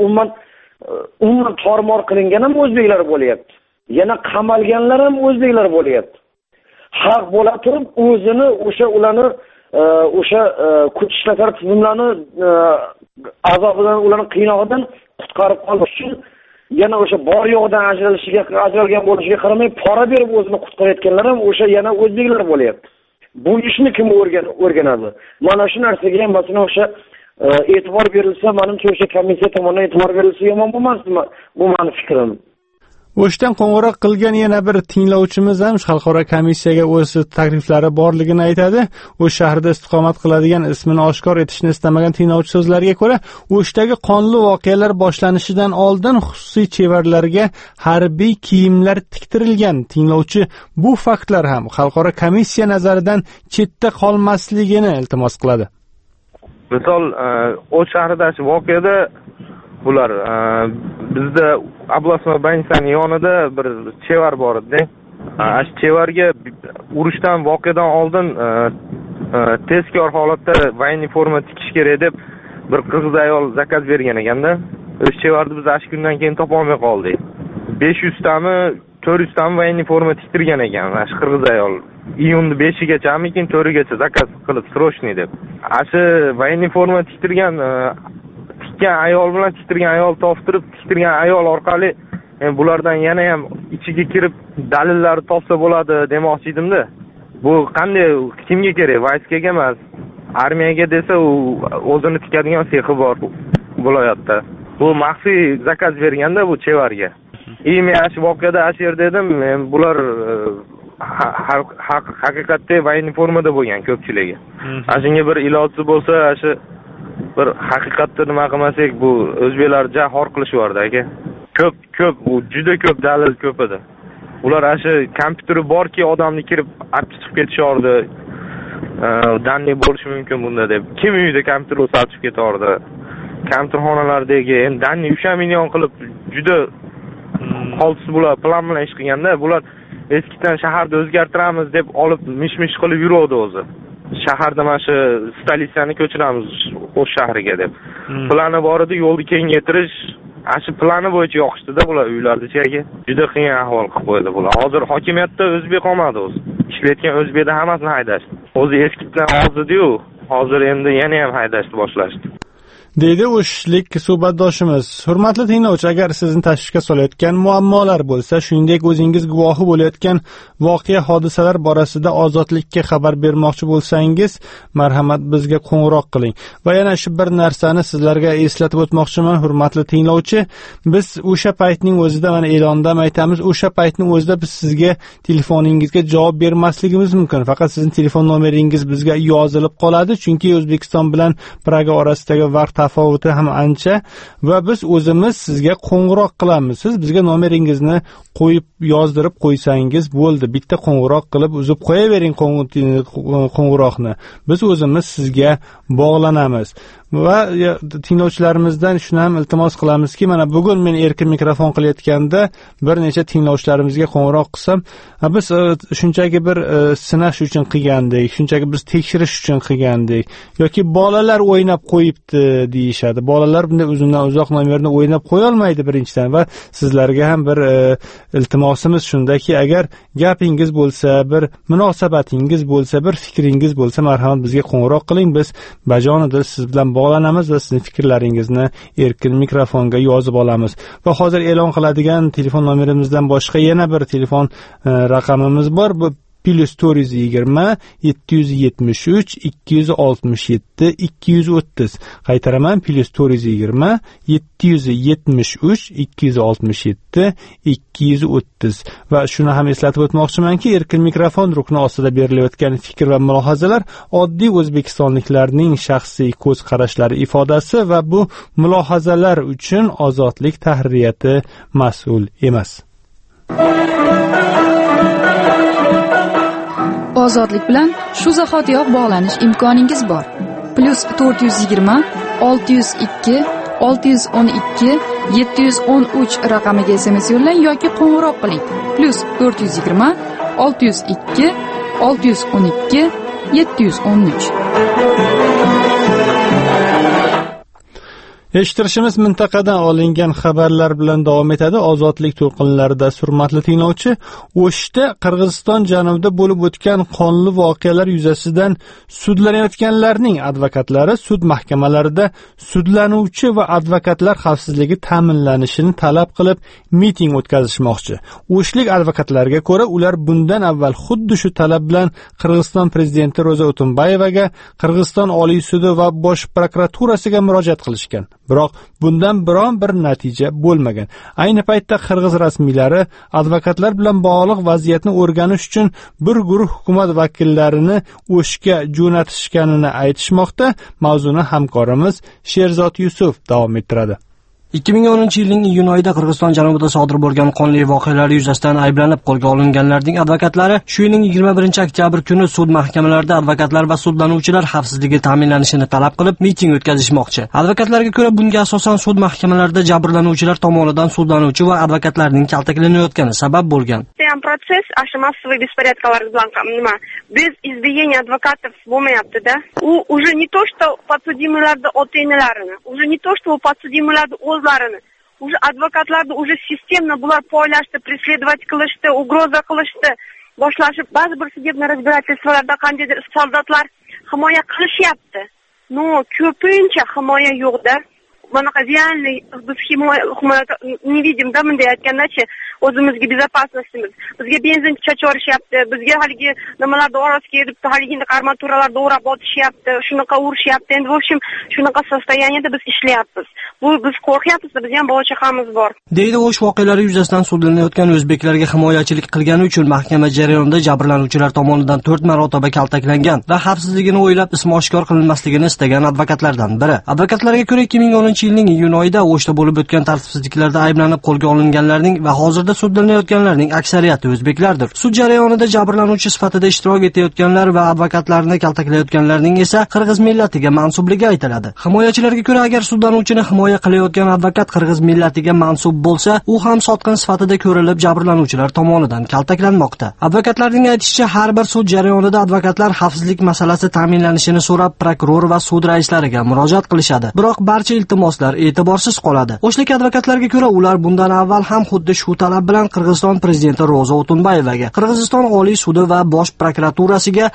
umuman tormor qilingan ham o'zbeklar bo'lyapti. Yana qamalganlar ham o'zbeklar bo'lyapti. Haq bo'la turib, o'zini ularni o'sha kuch ishlatar tizimlarni azobidan, ularning qiynog'idan qutqarib qolish uchun yana o'sha bor yo'g'idan ajralgan bo'lishiga qaramay pora berib o'zini qutqarayotganlar ham o'sha yana o'zbeklar bo'lyapti. Bu ishni kim o'rganadi? Mana shu narsaga ham masalan o'sha e'tibor berilsa, menimcha o'sha komissiya tomonidan e'tibor berilsa yomon bo'lmasmi? Bu mening fikrim. O'shdan qo'ng'iroq qilgan yana bir tinglovchimiz ham xalqaro komissiyaga o'z takliflari borligini aytadi. O'sh shahrida istiqomat qiladigan, ismini oshkor etishni istamagan tinglovchi so'zlariga ko'ra, O'shdagi qonli voqealar boshlanishidan oldin xususiy chevarlarga harbiy kiyimlar tiktirilgan. Tinglovchi bu faktlar ham xalqaro komissiya nazaridan chetda qolmasligini iltimos qiladi. Misol, O'sh shahridagi voqeada bular bizda Ablasma Banisani yonida bir chevar bor edi. Ash chevarga urushdan voqeadan oldin tezkor holatda voyniy forma tikish kerak deb bir qirg'iz ayol zakaz bergan ekanda. O'sha chevarni biz ash kundan keyin topa olmay qoldik. 500 tami, 400 tami voyniy forma tiktirgan ekan ash qirg'iz ayol. Iyunning 5-gachami, keyin 4-gacha zakaz qilib srochniy deb. Ashi voyniy forma tiktirgan ayol bilan tiktirgan ayol toptirib, tiktirgan ayol orqali bulardan yana ham ichiga kirib dalillar topsa bo'ladi demoqchi edimda. Bu qanday, kimga kerak? Vayskaga emas, armiyaga desa u o'zini tikadigan sexi bor viloyatda. Bu maxfiy zakaz berganda bu chevarga. Men ash voqeada ash yerda edim. Bular haqiqatda voyniy formada bo'lgan ko'pchiligi. Ashunga bir iloji bo'lsa, ashi bir haqiqatda nima qilmasak, bu o'zbeklar xor qilishyapti aka. Ko'p, u juda ko'p dalil ko'p edi. Ular ashi kompyuteri borki, odamni kirib chiqib ketishardi. Danli bo'lishi mumkin bunda deb. Kim uyida kompyuter sotib ketardi? Kompyuterxonalardagi endi danli 3 million qilib juda qoltis bular plan bilan ish qilganda, bular eskidan shaharda o'zgartiramiz deb olib mish-mish qilib yuradi o'zi. Shaharda mana shu stolitsani ko'chiramiz o'z shahriga deb. Plani bor edi, yo'lni kengaytirish, ashi plani bo'yicha yoqishdi-da bular uylarni ichiga. Juda qiyin ahvol qilib qo'ydi bular. Hozir hokimiyatda o'zbek qolmadi o'zi. Ishlayotgan o'zbekda hammasini haydashdi. O'zi eskidan ozdi-yu, hozir endi yana ham haydashni boshlashdi. deydi o'shlik suhbatdoshimiz. Hurmatli tinglovchi, agar sizni tashvishga solayotgan muammolar bo'lsa, shuningdek o'zingiz guvohi bo'layotgan voqea hodisalar borasida ozodlikka xabar bermoqchi bo'lsangiz, marhamat bizga qo'ng'iroq qiling. Va yana shu bir narsani sizlarga eslatib o'tmoqchiman, hurmatli tinglovchi, biz o'sha paytning o'zida, mana e'londa ham aytamiz, o'sha paytning o'zida biz sizga telefoningizga javob bermasligimiz mumkin. Faqat sizning telefon nomeringiz bizga yozilib qoladi, chunki O'zbekiston bilan Praga orasidagi vaqt tafovuti ham ancha va biz o'zimiz sizga qo'ng'iroq qilamiz. Siz bizga nomeringizni qo'yib yozdirib qo'ysangiz bo'ldi. Bitta qo'ng'iroq qilib uzib qo'yavering qo'ng'iroqni. Biz o'zimiz sizga bog'lanamiz. Va tinglovchilarimizdan shuni ham iltimos qilamizki, mana bugun men erkin mikrofon qilayotganda bir necha tinglovchilarimizga qo'ng'iroq qilsam, biz shunchaki bir sinash uchun qilgandik, shunchaki biz tekshirish uchun qilgandik yoki bolalar o'ynab qo'yibdi deyishadi. Bolalar bunday uzundan uzoq nomerni o'ynab qo'ya olmaydi birinchidan va sizlarga ham bir iltimosimiz shundaki, agar gapingiz bo'lsa, bir munosabatingiz bo'lsa, bir fikringiz bo'lsa, marhamat bizga qo'ng'iroq qiling. Biz bajonidil siz bilan bog'lanamiz va sizning fikrlaringizni erkin mikrofonga yozib olamiz. Va hozir e'lon qiladigan telefon nomerimizdan boshqa yana bir telefon raqamimiz bor. Bu +420 773 267 230. Qaytaraman, +420 773 267 230. Va shuni ham eslatib o'tmoqchimanki, erkin mikrofon rukni ostida berilayotgan fikr va mulohazalar oddiy o'zbekistonliklarning shaxsiy ko'z qarashlari ifodasi va bu mulohazalar uchun Ozodlik tahririyati mas'ul emas. Ozodlik bilan shu zahotiyoq bog'lanish imkoningiz bor. +420 602 612 713 raqamiga SMS yo'llang yoki qo'ng'iroq qiling. +420 602 612 713. Eshittirishimiz mintaqadan olingan xabarlar bilan davom etadi. Ozodlik to'lqinlarida hurmatli tinglovchi, O'shda Qirg'iziston janubida bo'lib o'tgan qonli voqealar yuzasidan sudlanayotganlarning advokatlari sud mahkamalarida sudlanuvchi va advokatlar xavfsizligi ta'minlanishini talab qilib miting o'tkazishmoqchi. O'shlik advokatlarga ko'ra, ular bundan avval xuddi shu talab bilan Qirg'iziston prezidenti Ro'za Otunbayevaga, Qirg'iziston Oliy sudi va Bosh prokuraturasiga murojaat qilishgan. Biroq bundan biron bir natija bo'lmagan. Ayni paytda Qirg'iz rasmiylari advokatlar bilan bog'liq vaziyatni o'rganish uchun bir guruh hukumat vakillarini O'shga jo'natishganini aytishmoqda. Mavzuni hamkorimiz Sherzod Yusuf davom ettiradi. 2010-yilning iyun oyida Qirg'iziston janubida sodir bo'lgan qonli voqealar yuzasidan ayblanib qo'lga olinganlarning advokatlari shu yilning 21-oktyabr kuni sud mahkamalarida advokatlar va sudlanuvchilar xavfsizligi ta'minlanishini talab qilib miting o'tkazishmoqchi. Advokatlarga ko'ra, bunga asosan sud mahkamalarida jabrlanuvchilar tomonidan sudlanuvchi va advokatlarning kaltaklanayotgani sabab bo'lgan. Protsess ashi massiviy беспорядкалар bilan nima без избиения адвокатов bo'lmayapti-da. U уже не то что подсудимыйlarni ota-onalarini, уже не то что подсудимыйlarni o'zlarini, уже advokatlarni уже sistemно bular poylashdi, преследовать qilishdi, ugroza qilishdi, boshlashib ba'zi bir судебный разбирательствоlarda qandaydir soldatlar himoya qilishyapti. No, ko'pincha himoya yo'q-da. Bunaqa realniy biz himoya не видим, da bunday aytganda-chi, o'zimizga безопасностimiz. Bizga benzin chachorishyapti, bizga haligi nimalarda orasiga edib, haligi armaturalarda o'rab otishyapti, shunaqa urishyapti. Endi, в общем, shunaqa состояниеda biz ishlayapmiz. Bu biz qo'rqyapmiz, biz ham bola chaqamiz bor. Deydi, o'sh voqealari yuzasidan sudlanayotgan o'zbeklarga himoyachilik qilgani uchun mahkama jarayonida jabrlanuvchilar tomonidan 4 marotaba kaltaklangan va xavfsizligini o'ylab ismi oshkor qilinmasligini istagan advokatlardan biri. Advokatlarga ko'ra, 2010-yilning iyun oyida O'shda bo'lib o'tgan tartibsizliklarda ayblanib qo'lga olinganlarning va hozirda sudlanayotganlarning aksariyati o'zbeklardir. Sud jarayonida jabrlanuvchi sifatida ishtirok etayotganlar va advokatlarni kaltaklayotganlarning esa qirg'iz millatiga mansubligi aytiladi. Himoyachilarga ko'ra, agar sudlanuvchini himoya qilayotgan advokat qirg'iz millatiga mansub bo'lsa, u ham sotqin sifatida ko'rilib jabrlanuvchilar tomonidan kaltaklanmoqda. Advokatlarning aytishicha, har bir sud jarayonida advokatlar xavfsizlik masalasi ta'minlanishini so'rab prokuror va sud raislariga murojaat qilishadi. Biroq barcha iltimos ixloslar e'tiborsiz qoladi. O'shlik advokatlarga ko'ra, ular bundan avval ham xuddi shu talab bilan Qirg'iziston prezidenti Ro'za O'tunbayevaga, Qirg'iziston Oliy sudi va bosh prokuraturasiga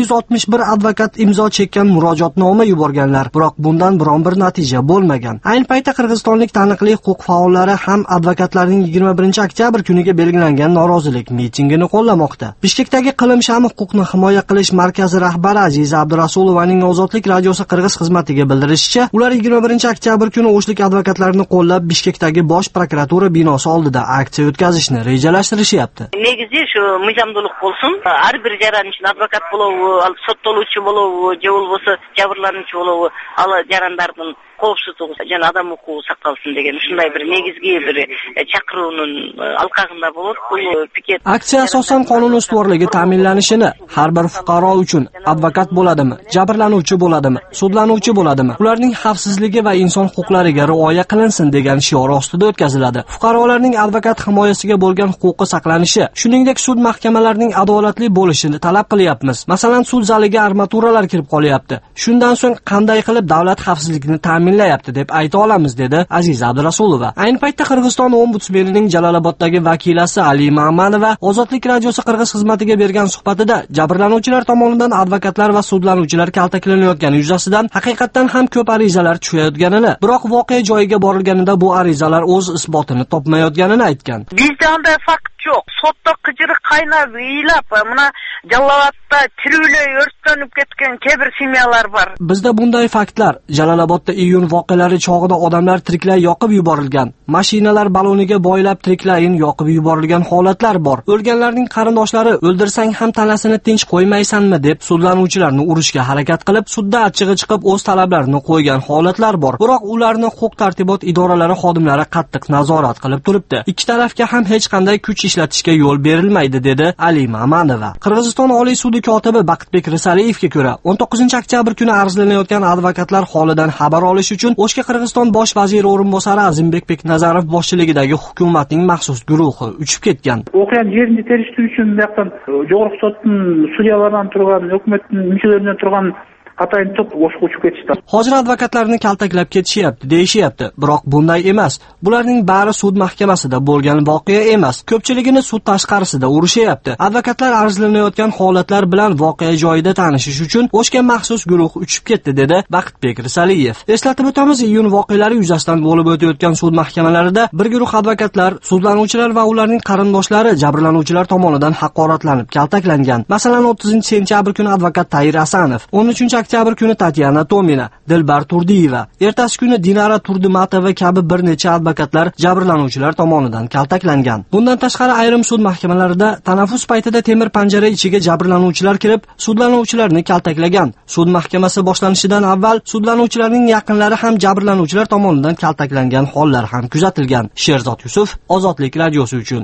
161 advokat imzo chekkan murojaatnoma yuborganlar, biroq bundan biron bir natija bo'lmagan. Ayni paytda qirg'izistonlik taniqli huquq faollari ham advokatlarning 21-oktyabr kuniga belgilangan norozilik mitingini qo'llamoqda. Bishkekdagi Qilim Shami huquqni himoya qilish markazi rahbari Aziza Abdurasulovaning Ozodlik radiosi Qirg'iz xizmatiga bildirishicha, ular 21-oktyabr kuni O'shlik advokatlarini qo'llab Bishkekdagi bosh prokuratura binosi oldida aksiya o'tkazishni rejalashtirishyapti. Negizi shu mijamduluk bo'lsin, har bir jarayon uchun advokat bo'lovi, sottoluvchi bo'lovi, je bo'lsa jabrlanuvchi bo'lovi, ala jarayonlardan qo'shilib jana odam huquqi saqlansin degan shunday bir negizgi bir chaqiruvning alqag'ida bo'lib, bu piket. Aksiya asosan qonun ustuvorligi ta'minlanishini, har bir fuqaro uchun advokat bo'ladimi, jabrlanuvchi bo'ladimi, sudlanuvchi bo'ladimi, ularning xavfsizligi va inson huquqlariga rioya qilinsin degan shior ostida o'tkaziladi. Fuqarolarning advokat himoyasiga bo'lgan huquqi saqlanishi, shuningdek sud mahkamalarining adolatli bo'lishini talab qilyapmiz. Masalan, sud zaliga armaturalar kirib qolyapti. Shundan so'ng qanday qilib davlat xavfsizligini ta'minlayapti deb ayta olamiz, dedi Aziza Abdurasulova. Ayni paytda Qirg'iziston ombudsmenining Jaloloboddagi vakilasi Ali Ma'manova Ozodlik radiosi Qirg'iz xizmatiga bergan suhbatida jabrlanuvchilar tomonidan advokatlar va sudlanuvchilar kaltaklanayotgani yuzasidan haqiqatdan ham ko'p arizalar tushayotganini, biroq voqea joyiga borilganida bu arizalar o'z isbotini topmayotganini aytgan. Bizda unday fakt yo'q. Sotda qijiri qaynab, iylab, mana Jalolobodda tiruvlar o'rtanib ketgan kebir semyalar bor. Bizda bunday faktlar, Jalolobodda iyun voqealari chog'ida odamlar tiriklay yoqib yuborilgan, mashinalar baloniga boylab tiriklayin yoqib yuborilgan holatlar bor. O'lganlarning qarindoshlari o'ldirsang ham tanasini tinch qo'ymaysanmi deb sudlanuvchilarni urishga harakat qilib, sudda achchig'i chiqib o'z talablarini qo'ygan holatlar bor. Biroq ularni huquq tartibot idoralari xodimlari qattiq nazorat qilib turibdi. Ikki tarafga ham hech qanday kuch ishlatishga yo'l berilmaydi, dedi Ali Ma'manova. Qirg'iziston Oliy sudi kotibi Baqtbek Risaliyevga ko'ra, 19-oktyabr kuni arzlanayotgan advokatlar holidan xabar olish uchun O'shga Qirg'iziston bosh vaziri o'rinbosari Azimbek Beknazarov boshchiligidagi hukumatning maxsus guruhi uchib ketgan. O'qiyani yerinde terishtiruv uchun bu yoqdan Jo'g'riq sotning sudyalaridan turgan, hukumatning mushirlaridan turgan Hatayni top O'shga uchib ketishdi. Hozir advokatlarni kaltaklab ketishyapti, deyishyapti. Biroq bunday emas. Bularning bari sud mahkamasida bo'lgan voqea emas. Ko'pchiligini sud tashqarisida urishyapti. Advokatlar arzlanayotgan holatlar bilan voqea joyida tanishish uchun O'shga maxsus guruh uchib ketdi, dedi Baqtbek Risaliyev. Eslatib o'tamiz, iyun voqealari yuzasidan bo'lib o'tayotgan sud mahkamalarida bir guruh advokatlar, sudlanuvchilar va ularning qarindoshlari jabrlanuvchilar tomonidan haqoratlanib, kaltaklangan. Masalan, 30-sentyabr kuni advokat Tayir Asanov, 13-oktyabr kuni Tatyana Tomina, Dilbar Turdiyeva, ertasi kuni Dinara Turdimatova kabi bir necha advokatlar jabrlanuvchilar tomonidan kaltaklangan. Bundan tashqari ayrim sud mahkamalarida tanaffus paytida temir panjara ichiga jabrlanuvchilar kirib, sudlanuvchilarni kaltaklagan. Sud mahkamasi boshlanishidan avval sudlanuvchilarning yaqinlari ham jabrlanuvchilar tomonidan kaltaklangan hollar ham kuzatilgan. Sherzod Yusuf, Ozodlik radiosi uchun.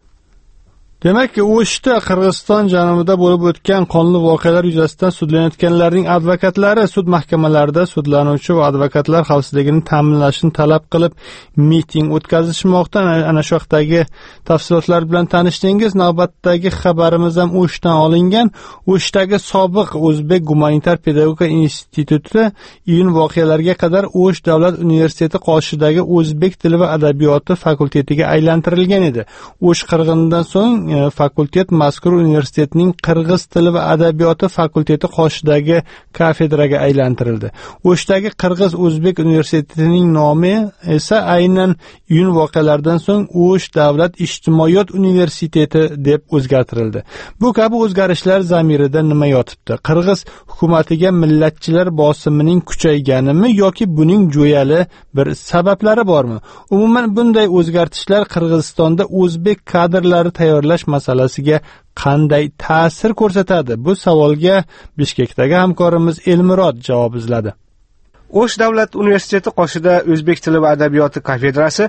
Demak, O'shda Qirg'iziston janubida bo'lib o'tgan qonli voqealar yuzasidan sudlanayotganlarning advokatlari sud mahkamalarida sudlanuvchi va advokatlar xavfsizligini ta'minlashni talab qilib miting o'tkazishmoqda. Ana shu haqdagi tafsilotlar bilan tanishdingiz. Navbatdagi xabarimiz ham O'shdan olingan. O'shdagi sobiq O'zbek gumanitar pedagogika instituti iyun voqealariga qadar O'sh davlat universiteti qoshidagi o'zbek tili va adabiyoti fakultetiga aylantirilgan edi. O'sh qirg'inidan so'ng fakultet mazkur universitetning Qirg'iz tili va adabiyoti fakulteti qoshidagi kafedraga aylantirildi. O'shdagi Qirg'iz O'zbek universitetining nomi esa aynan iyun voqealaridan so'ng O'sh davlat ijtimoiyot universiteti deb o'zgartirildi. Bu kabi o'zgarishlar zamirida nima yotibdi? Qirg'iz hukumatiga millatchilar bosimining kuchayganimi yoki buning jo'yali bir sabablari bormi? Umuman bunday o'zgartishlar Qirg'izistonda o'zbek kadrlari tayyorlash masalasiga qanday ta'sir ko'rsatadi? Bu savolga Bishkekdagi hamkorimiz Elmurod javob izladi. O'sh davlat universiteti qoshida o'zbek tili va adabiyoti kafedrasi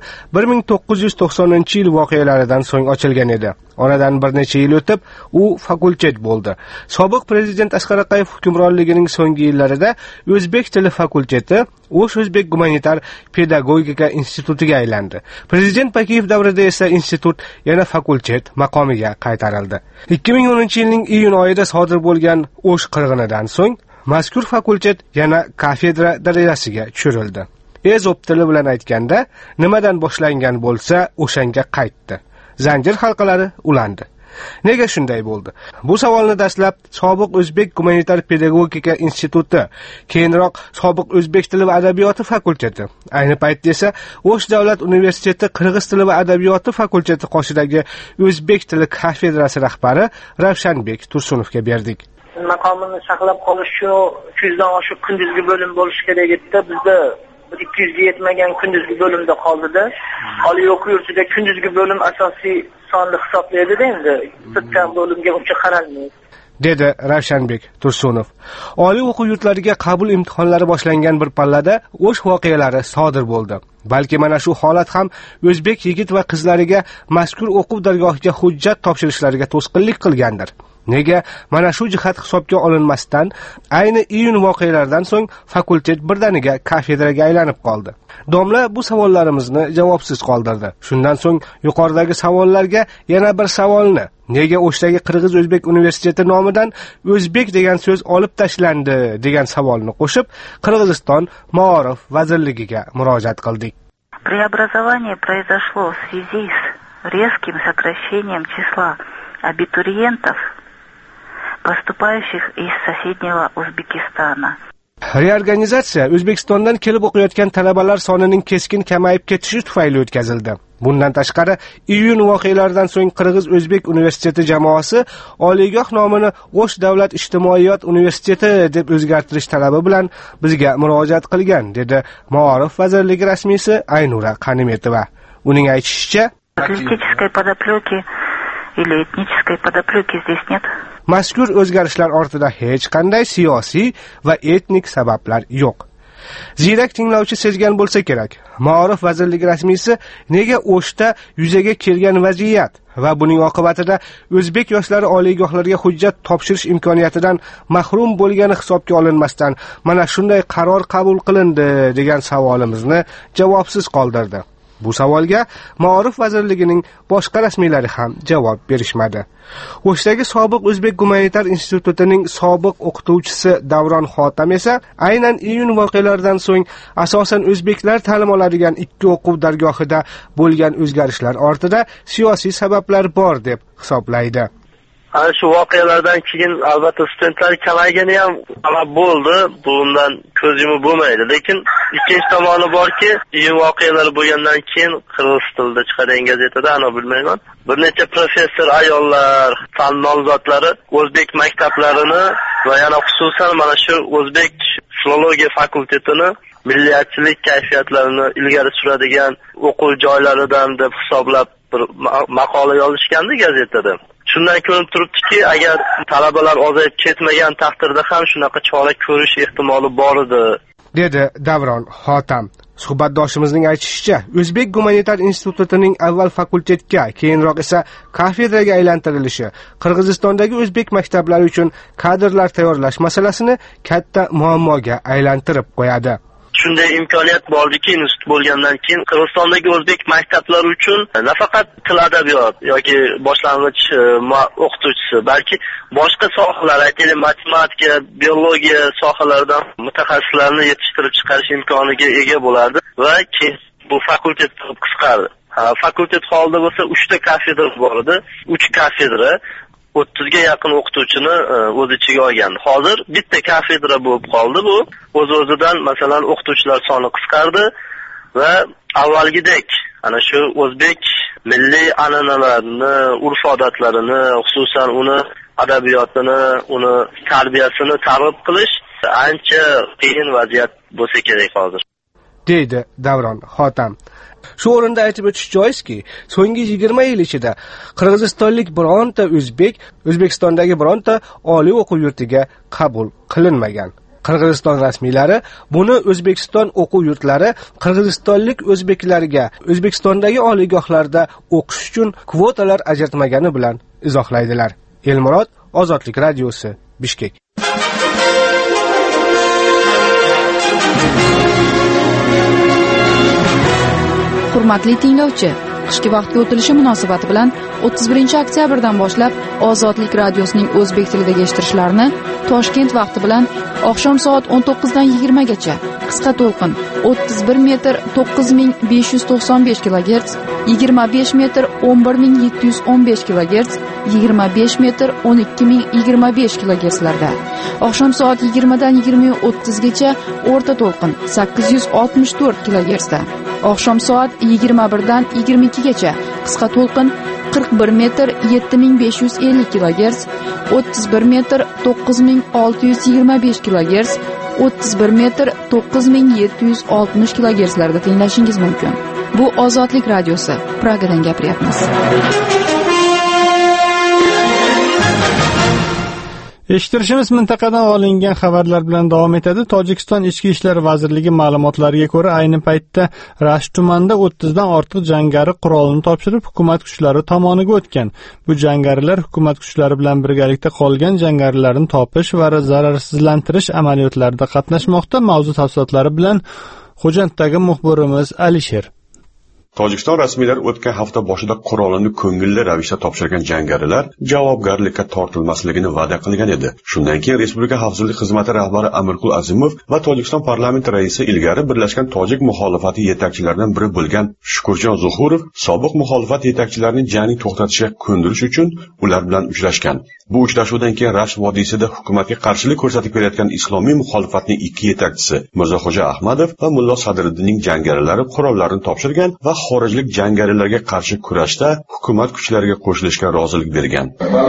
1990-yil voqealaridan so'ng ochilgan edi. Oradan bir necha yil o'tib, u fakultet bo'ldi. Sobiq prezident Asqar Akayev hukmronligining so'nggi yillarida o'zbek tili fakulteti O'sh o'zbek gumanitar pedagogika institutiga aylandi. Prezident Bakiyev davrida esa institut yana fakultet maqomiga qaytarildi. 2010-yilning iyun oyida sodir bo'lgan O'sh qirg'inidan so'ng mazkur fakultet yana kafedra darajasiga tushirildi. Ezop tili bilan aytganda, nimadan boshlangan bo'lsa, o'shanga qaytdi. Zanjir halqalari ulandi. Nega shunday bo'ldi? Bu savolni dastlab sobiq O'zbek gumanitar pedagogika instituti, keyinroq sobiq O'zbek tili va adabiyoti fakulteti, ayni paytda esa O'sh davlat universiteti Qirg'iz tili va adabiyoti fakulteti qoshidagi O'zbek tili kafedrasi rahbari Ravshanbek Tursunovga berdik. Maqomini saqlab qolish uchun 200 dan oshiq kunduzgi bo'lim bo'lish kerak edi. Bizda 200 ga yetmagan kunduzgi bo'limda qoldi-da. Oliy o'quv yurtida kunduzgi bo'lim asosiy sonni hisoblaydi-da endi. Sirtdan bo'limga uncha qaralmaydi. Dedi Ravshanbek Tursunov. Oliy o'quv yurtlariga qabul imtihonlari boshlangan bir pallada O'sh voqealari sodir bo'ldi. Balki mana shu holat ham o'zbek yigit va qizlariga mazkur o'quv dargohiga hujjat topshirishlariga to'sqinlik qilgandir. Nega mana shu jihat hisobga olinmasdan ayni iyun voqealaridan so'ng fakultet birdaniga kafedraga aylanib qoldi. Domla bu savollarimizni javobsiz qoldirdi. Shundan so'ng yuqoridagi savollarga yana bir savolni, nega O'shdagi Qirg'iz O'zbek universiteti nomidan O'zbek degan so'z olib tashlandi degan savolni qo'shib, Qirg'iziston Maorif vazirligiga murojaat qildik. Преобразование произошло в связи с резким сокращением числа абитуриентов, поступающих из соседнего Узбекистана. Reorganizatsiya O'zbekistondan kelib o'qiyotgan talabalar sonining keskin kamayib ketishi tufayli o'tkazildi. Bundan tashqari, iyun voqealaridan so'ng Qirg'iz O'zbek universiteti jamoasi oliygoh nomini O'sh davlat ijtimoiyot universiteti deb o'zgartirish talabi bilan bizga murojaat qilgan, dedi Maorif vazirligi rasmiysi Aynura Qanimetova. Uning aytishicha, политической подоплеки или этнической подоплеки здесь нет. Mazkur o'zgarishlar ortida hech qanday siyosiy va etnik sabablar yo'q. Ziyrak tinglovchi sezgan bo'lsa kerak, Maorif vazirligi rasmiysi nega O'shda yuzaga kelgan vaziyat va buning oqibatida o'zbek yoshlari oliygohlarga hujjat topshirish imkoniyatidan mahrum bo'lgani hisobga olinmasdan mana shunday qaror qabul qilindi degan savolimizni javobsiz qoldirdi. Bu savolga Maorif vazirligining boshqa rasmiylari ham javob berishmadi. O'shdagi sobiq O'zbek gumanitar institutining sobiq o'qituvchisi Davron Xotam esa aynan iyun voqealaridan so'ng asosan o'zbeklar ta'lim oladigan ikki o'quv dargohida bo'lgan o'zgarishlar ortida siyosiy sabablar bor deb hisoblaydi. Ana shu voqealardan keyin albatta studentlar kamaygani ham sabab bo'ldi. Bundan ko'z yumib bo'lmaydi. Lekin ikkinchi tomoni borki, iyun voqealari bo'lgandan keyin qirg'iz tilida chiqadigan gazetada, ana bilmayman, bir necha professor ayollar, fan nomzodlari o'zbek maktablarini va yana xususan mana shu o'zbek filologiya fakultetini milliyatchilik kayfiyatlarini ilgari suradigan o'quv joylaridan deb hisoblab bir maqola yozishgandi gazetada. Shundan ko'rinib turibdiki, agar talabalar ozayib ketmagan taqdirda ham shunaqa chora ko'rish ehtimoli bor edi, dedi Davron Xotam. Suhbatdoshimizning aytishicha, O'zbek gumanitar institutining avval fakultetga, keyinroq esa kafedraga aylantirilishi Qirg'izistondagi o'zbek maktablari uchun kadrlar tayyorlash masalasini katta muammoga aylantirib qo'yadi. Shunday imkoniyat bordiki, institut bo'lgandan keyin Qirg'izistondagi o'zbek maktablari uchun nafaqat til adabiyot yoki boshlang'ich o'qituvchisi, balki boshqa sohalar, aytaylik matematika, biologiya sohalaridan mutaxassislarni yetishtirib chiqarish imkoniga ega bo'lardi va keyin bu fakultet qisqardi. Fakultet holida bo'lsa 3 ta kafedra bor edi. 3 kafedra 30 ga yaqin o'qituvchini o'z ichiga olgan. Hozir bitta kafedra bo'lib qoldi bu. O'z-o'zidan masalan o'qituvchilar soni qisqardi va avvalgidek ana shu o'zbek milliy an'analarini, urf-odatlarini, xususan uni adabiyotini, uni tarbiyasini targ'ib qilish ancha qiyin vaziyat bo'lsa kerak hozir, deydi Davron Xotam. Shu o'rinda aytib o'tish joizki, so'nggi 20 yil ichida qirg'izistonlik bironta o'zbek O'zbekistondagi bironta oliy o'quv yurtiga qabul qilinmagan. Qirg'iziston rasmiylari buni O'zbekiston o'quv yurtlari qirg'izistonlik o'zbeklarga O'zbekistondagi oliygohlarda o'qish uchun kvotalar ajratmagani bilan izohlaydilar. Elmurod, Ozodlik radiosi, Bishkek. Hurmatli tinglovchi, qishki vaqtga o'tilishi munosabati bilan 31-oktyabrdan boshlab Ozodlik radiosining o'zbek tilidagi eshittirishlarini Toshkent vaqti bilan oqshom soat 19 dan 20 gacha qisqa to'lqin 31 metr 9595 kHz, 25 metr 11715 kHz, 25 metr 12025 kHz larda. Oqshom soat 20 dan 20:30 gacha o'rta to'lqin 864 kHz da. Oqshom soat 21 dan 22 gacha qisqa to'lqin 41 metr 7550 kHz, 31 metr 9625 kHz, 31 metr 9760 kHz larda tinglashingiz mumkin. Bu Ozodlik radiosi. Pragadan gapiryapmiz. Eshittirishimiz mintaqadan olingan xabarlar bilan davom etadi. Tojikiston Ichki ishlar vazirligi ma'lumotlariga ko'ra, ayni paytda Rasht tumanida 30 dan ortiq jangari qurolini topshirib, hukumat kuchlari tomoniga o'tgan. Bu jangarilar hukumat kuchlari bilan birgalikda qolgan jangarilarni topish va zararsizlantirish amaliyotlarida qatnashmoqda. Mavzu tafsilotlari bilan Xo'janddagi muxbirimiz Alisher. Tojikiston rasmiylari o'tgan hafta boshida qurolini ko'ngilli ravishda topshirgan jangarilar javobgarlikka tortilmasligini va'da qilgan edi. Shundan keyin Respublika xavfsizlik xizmati rahbari Amirqul Azimov va Tojikiston parlamenti raisi ilgari birlashgan tojik muxolifati yetakchilaridan biri bo'lgan Shukurjon Zuhurov sobiq muxolifat yetakchilarini jangni to'xtatishga ko'ndirish uchun ular bilan uchrashgan. Bu uchrashuvdan keyin Rasht vodiysida hukumatga qarshilik ko'rsatib kelayotgan islomiy muxolifatning ikki yetakchisi Mirzoxo'ja Ahmadov va Mullo Sadriddinning jangarilari qurollarini topshirgan va xorijlik jangarilarga qarshi kurashda hukumat kuchlariga qo'shilishga rozilik bergan.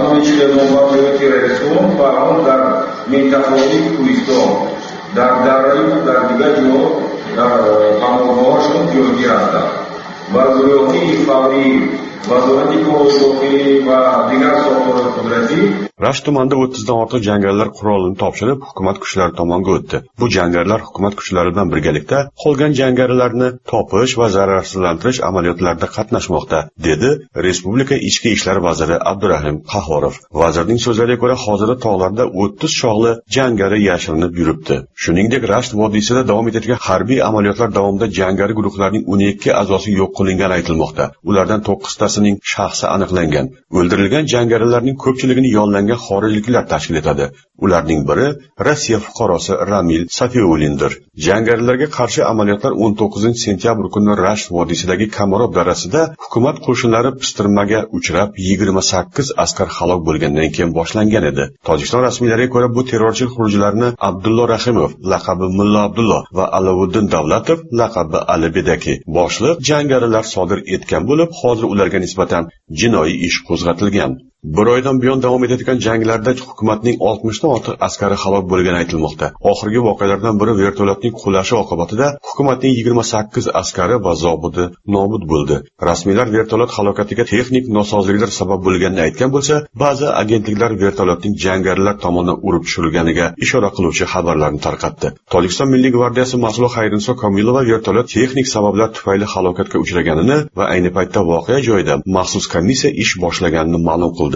Rasht tumanida 30 dan ortiq jangarilar qurolini topshirib, hukumat kuchlari tomoniga o'tdi. Bu jangarilar hukumat kuchlari bilan birgalikda qolgan jangarilarni topish va zararsizlantirish amaliyotlarida qatnashmoqda, dedi Respublika Ichki ishlar vaziri Abdurahim Qahorov. Vazirning so'zlariga ko'ra, hozirda tog'larda 30 chog'li jangari yashirinib yuribdi. Shuningdek, Rasht vodiysida davom etayotgan harbiy amaliyotlar davomida jangari guruhlarning 12 a'zosi yo'q qilingani aytilmoqda. Ulardan 9tasining shaxsi aniqlangan. O'ldirilgan jangarilarning ko'pchiligini yollangan xorijliklar tashkil etadi. Ularning biri Rossiya fuqarosi Ramil Safiulindir. Jangarilarga qarshi amaliyotlar 19-sentyabr kuni Rasht vodiysidagi Kamarov darasida hukumat qo'shinlari pistirmaga uchrab 28 askar halok bo'lgandan keyin boshlangan edi. Tojikiston rasmiylariga ko'ra, bu terrorchi xurujlarni Abdullo Rahimov, laqabi Mulla Abdullo va Alavuddin Davlatov, laqabi Ali Bedaki boshliq jangarilar sodir etgan bo'lib, hozir ularga nisbatan jinoiy ish qo'zg'atilgan. Bir oydan buyon davom etayotgan janglarda hukumatning 60 dan ortiq askari halok bo'lgani aytilmoqda. Oxirgi voqealardan biri vertolyotning qulashi oqibatida hukumatning 28 askari va zobiti nobud bo'ldi. Rasmiylar vertolyot halokatiga texnik nosozliklar sabab bo'lganini aytgan bo'lsa, ba'zi agentliklar vertolyotning jangarilar tomonidan urib tushirilganiga ishora qiluvchi xabarlarni tarqatdi. Tojikiston Milliy gvardiyasi mas'uli Xayrinso Komilova vertolyot texnik sabablar tufayli halokatga uchraganini va ayni paytda voqea joyida maxsus komissiya ish boshlaganini ma'lum qildi.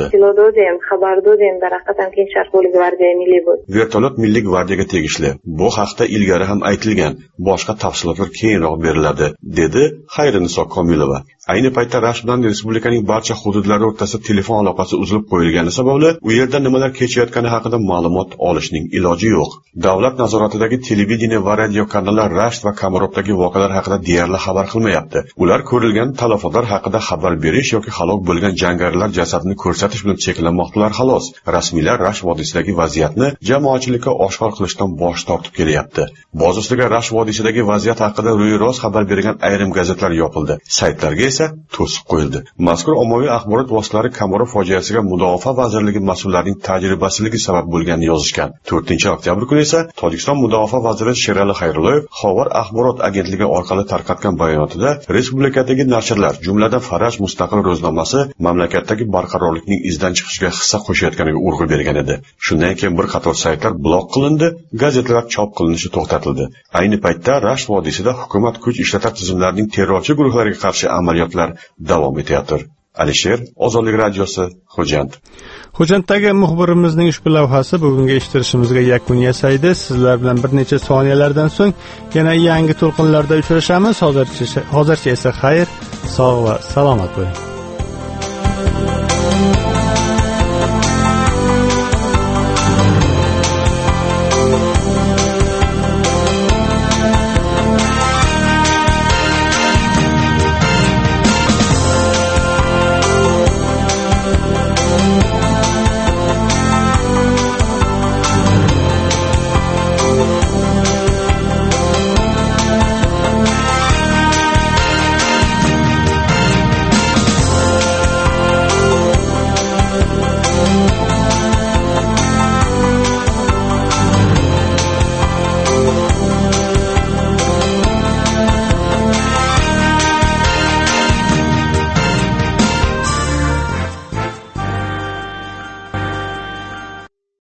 Vertolyot Milliy gvardiyaga tegishli. Bu haqda ilgari ham aytilgan. Boshqa tafsilotlar keyinroq beriladi, dedi Xayrinso Komilova. Ayni paytda Rasht bilan respublikaning barcha hududlari o'rtasida telefon aloqasi uzilib qo'yilgani sababli u yerda nimalar kechayotgani haqida ma'lumot olishning iloji yo'q. Davlat nazoratidagi televideniya va radio kanallar Rasht va Kamarovdagi voqealar haqida deyarli xabar qilmayapti. Ular ko'rilgan talafotlar haqida xabar berish yoki halok bo'lgan jangarilar jasadini ko'rsatish bilan cheklanmoqdalar xolos. Rasmiylar Rasht vodiysidagi vaziyatni jamoatchilikka oshkor qilishdan bosh tortib kelyapti. Boz ustiga Rasht vodiysidagi vaziyat haqida ro'y-rost xabar bergan ayrim gazetlar yopildi. Saytlarga esa to'sib qo'yildi. Mazkur ommaviy axborot vositalari Kamarov fojiasiga Mudofaa vazirligi mas'ullarining tajribasiligi sabab bo'lganini yozishgan. 4-oktyabr kuni esa Tojikiston Mudofaa vaziri Sherali Xayrulloyev Xovar axborot agentligi orqali tarqatgan bayonotida respublikadagi nashrlar, jumladan Faraj mustaqil ro'znomasi mamlakatdagi barqarorlikning izdan chiqishiga hissa qo'shayotganiga urg'u bergan edi. Shundan keyin bir qator saytlar blok qilindi, gazetalar chop qilinishi to'xtatildi. Ayni paytda Rasht vodiysida hukumat kuch ishlatar tizimlarining terrorchi guruhlariga qarshi amaliyotlar davom etayotir. Alisher, Ozodlik radiosi, Xo'jand. Xo'janddagi muxbirimizning ushbu lavhasi bugungi eshittirishimizga yakun yasaydi. Sizlar bilan bir necha soniyalardan so'ng yana yangi to'lqinlarda uchrashamiz. Hozircha esa xayr, sog' va salomat bo'ling.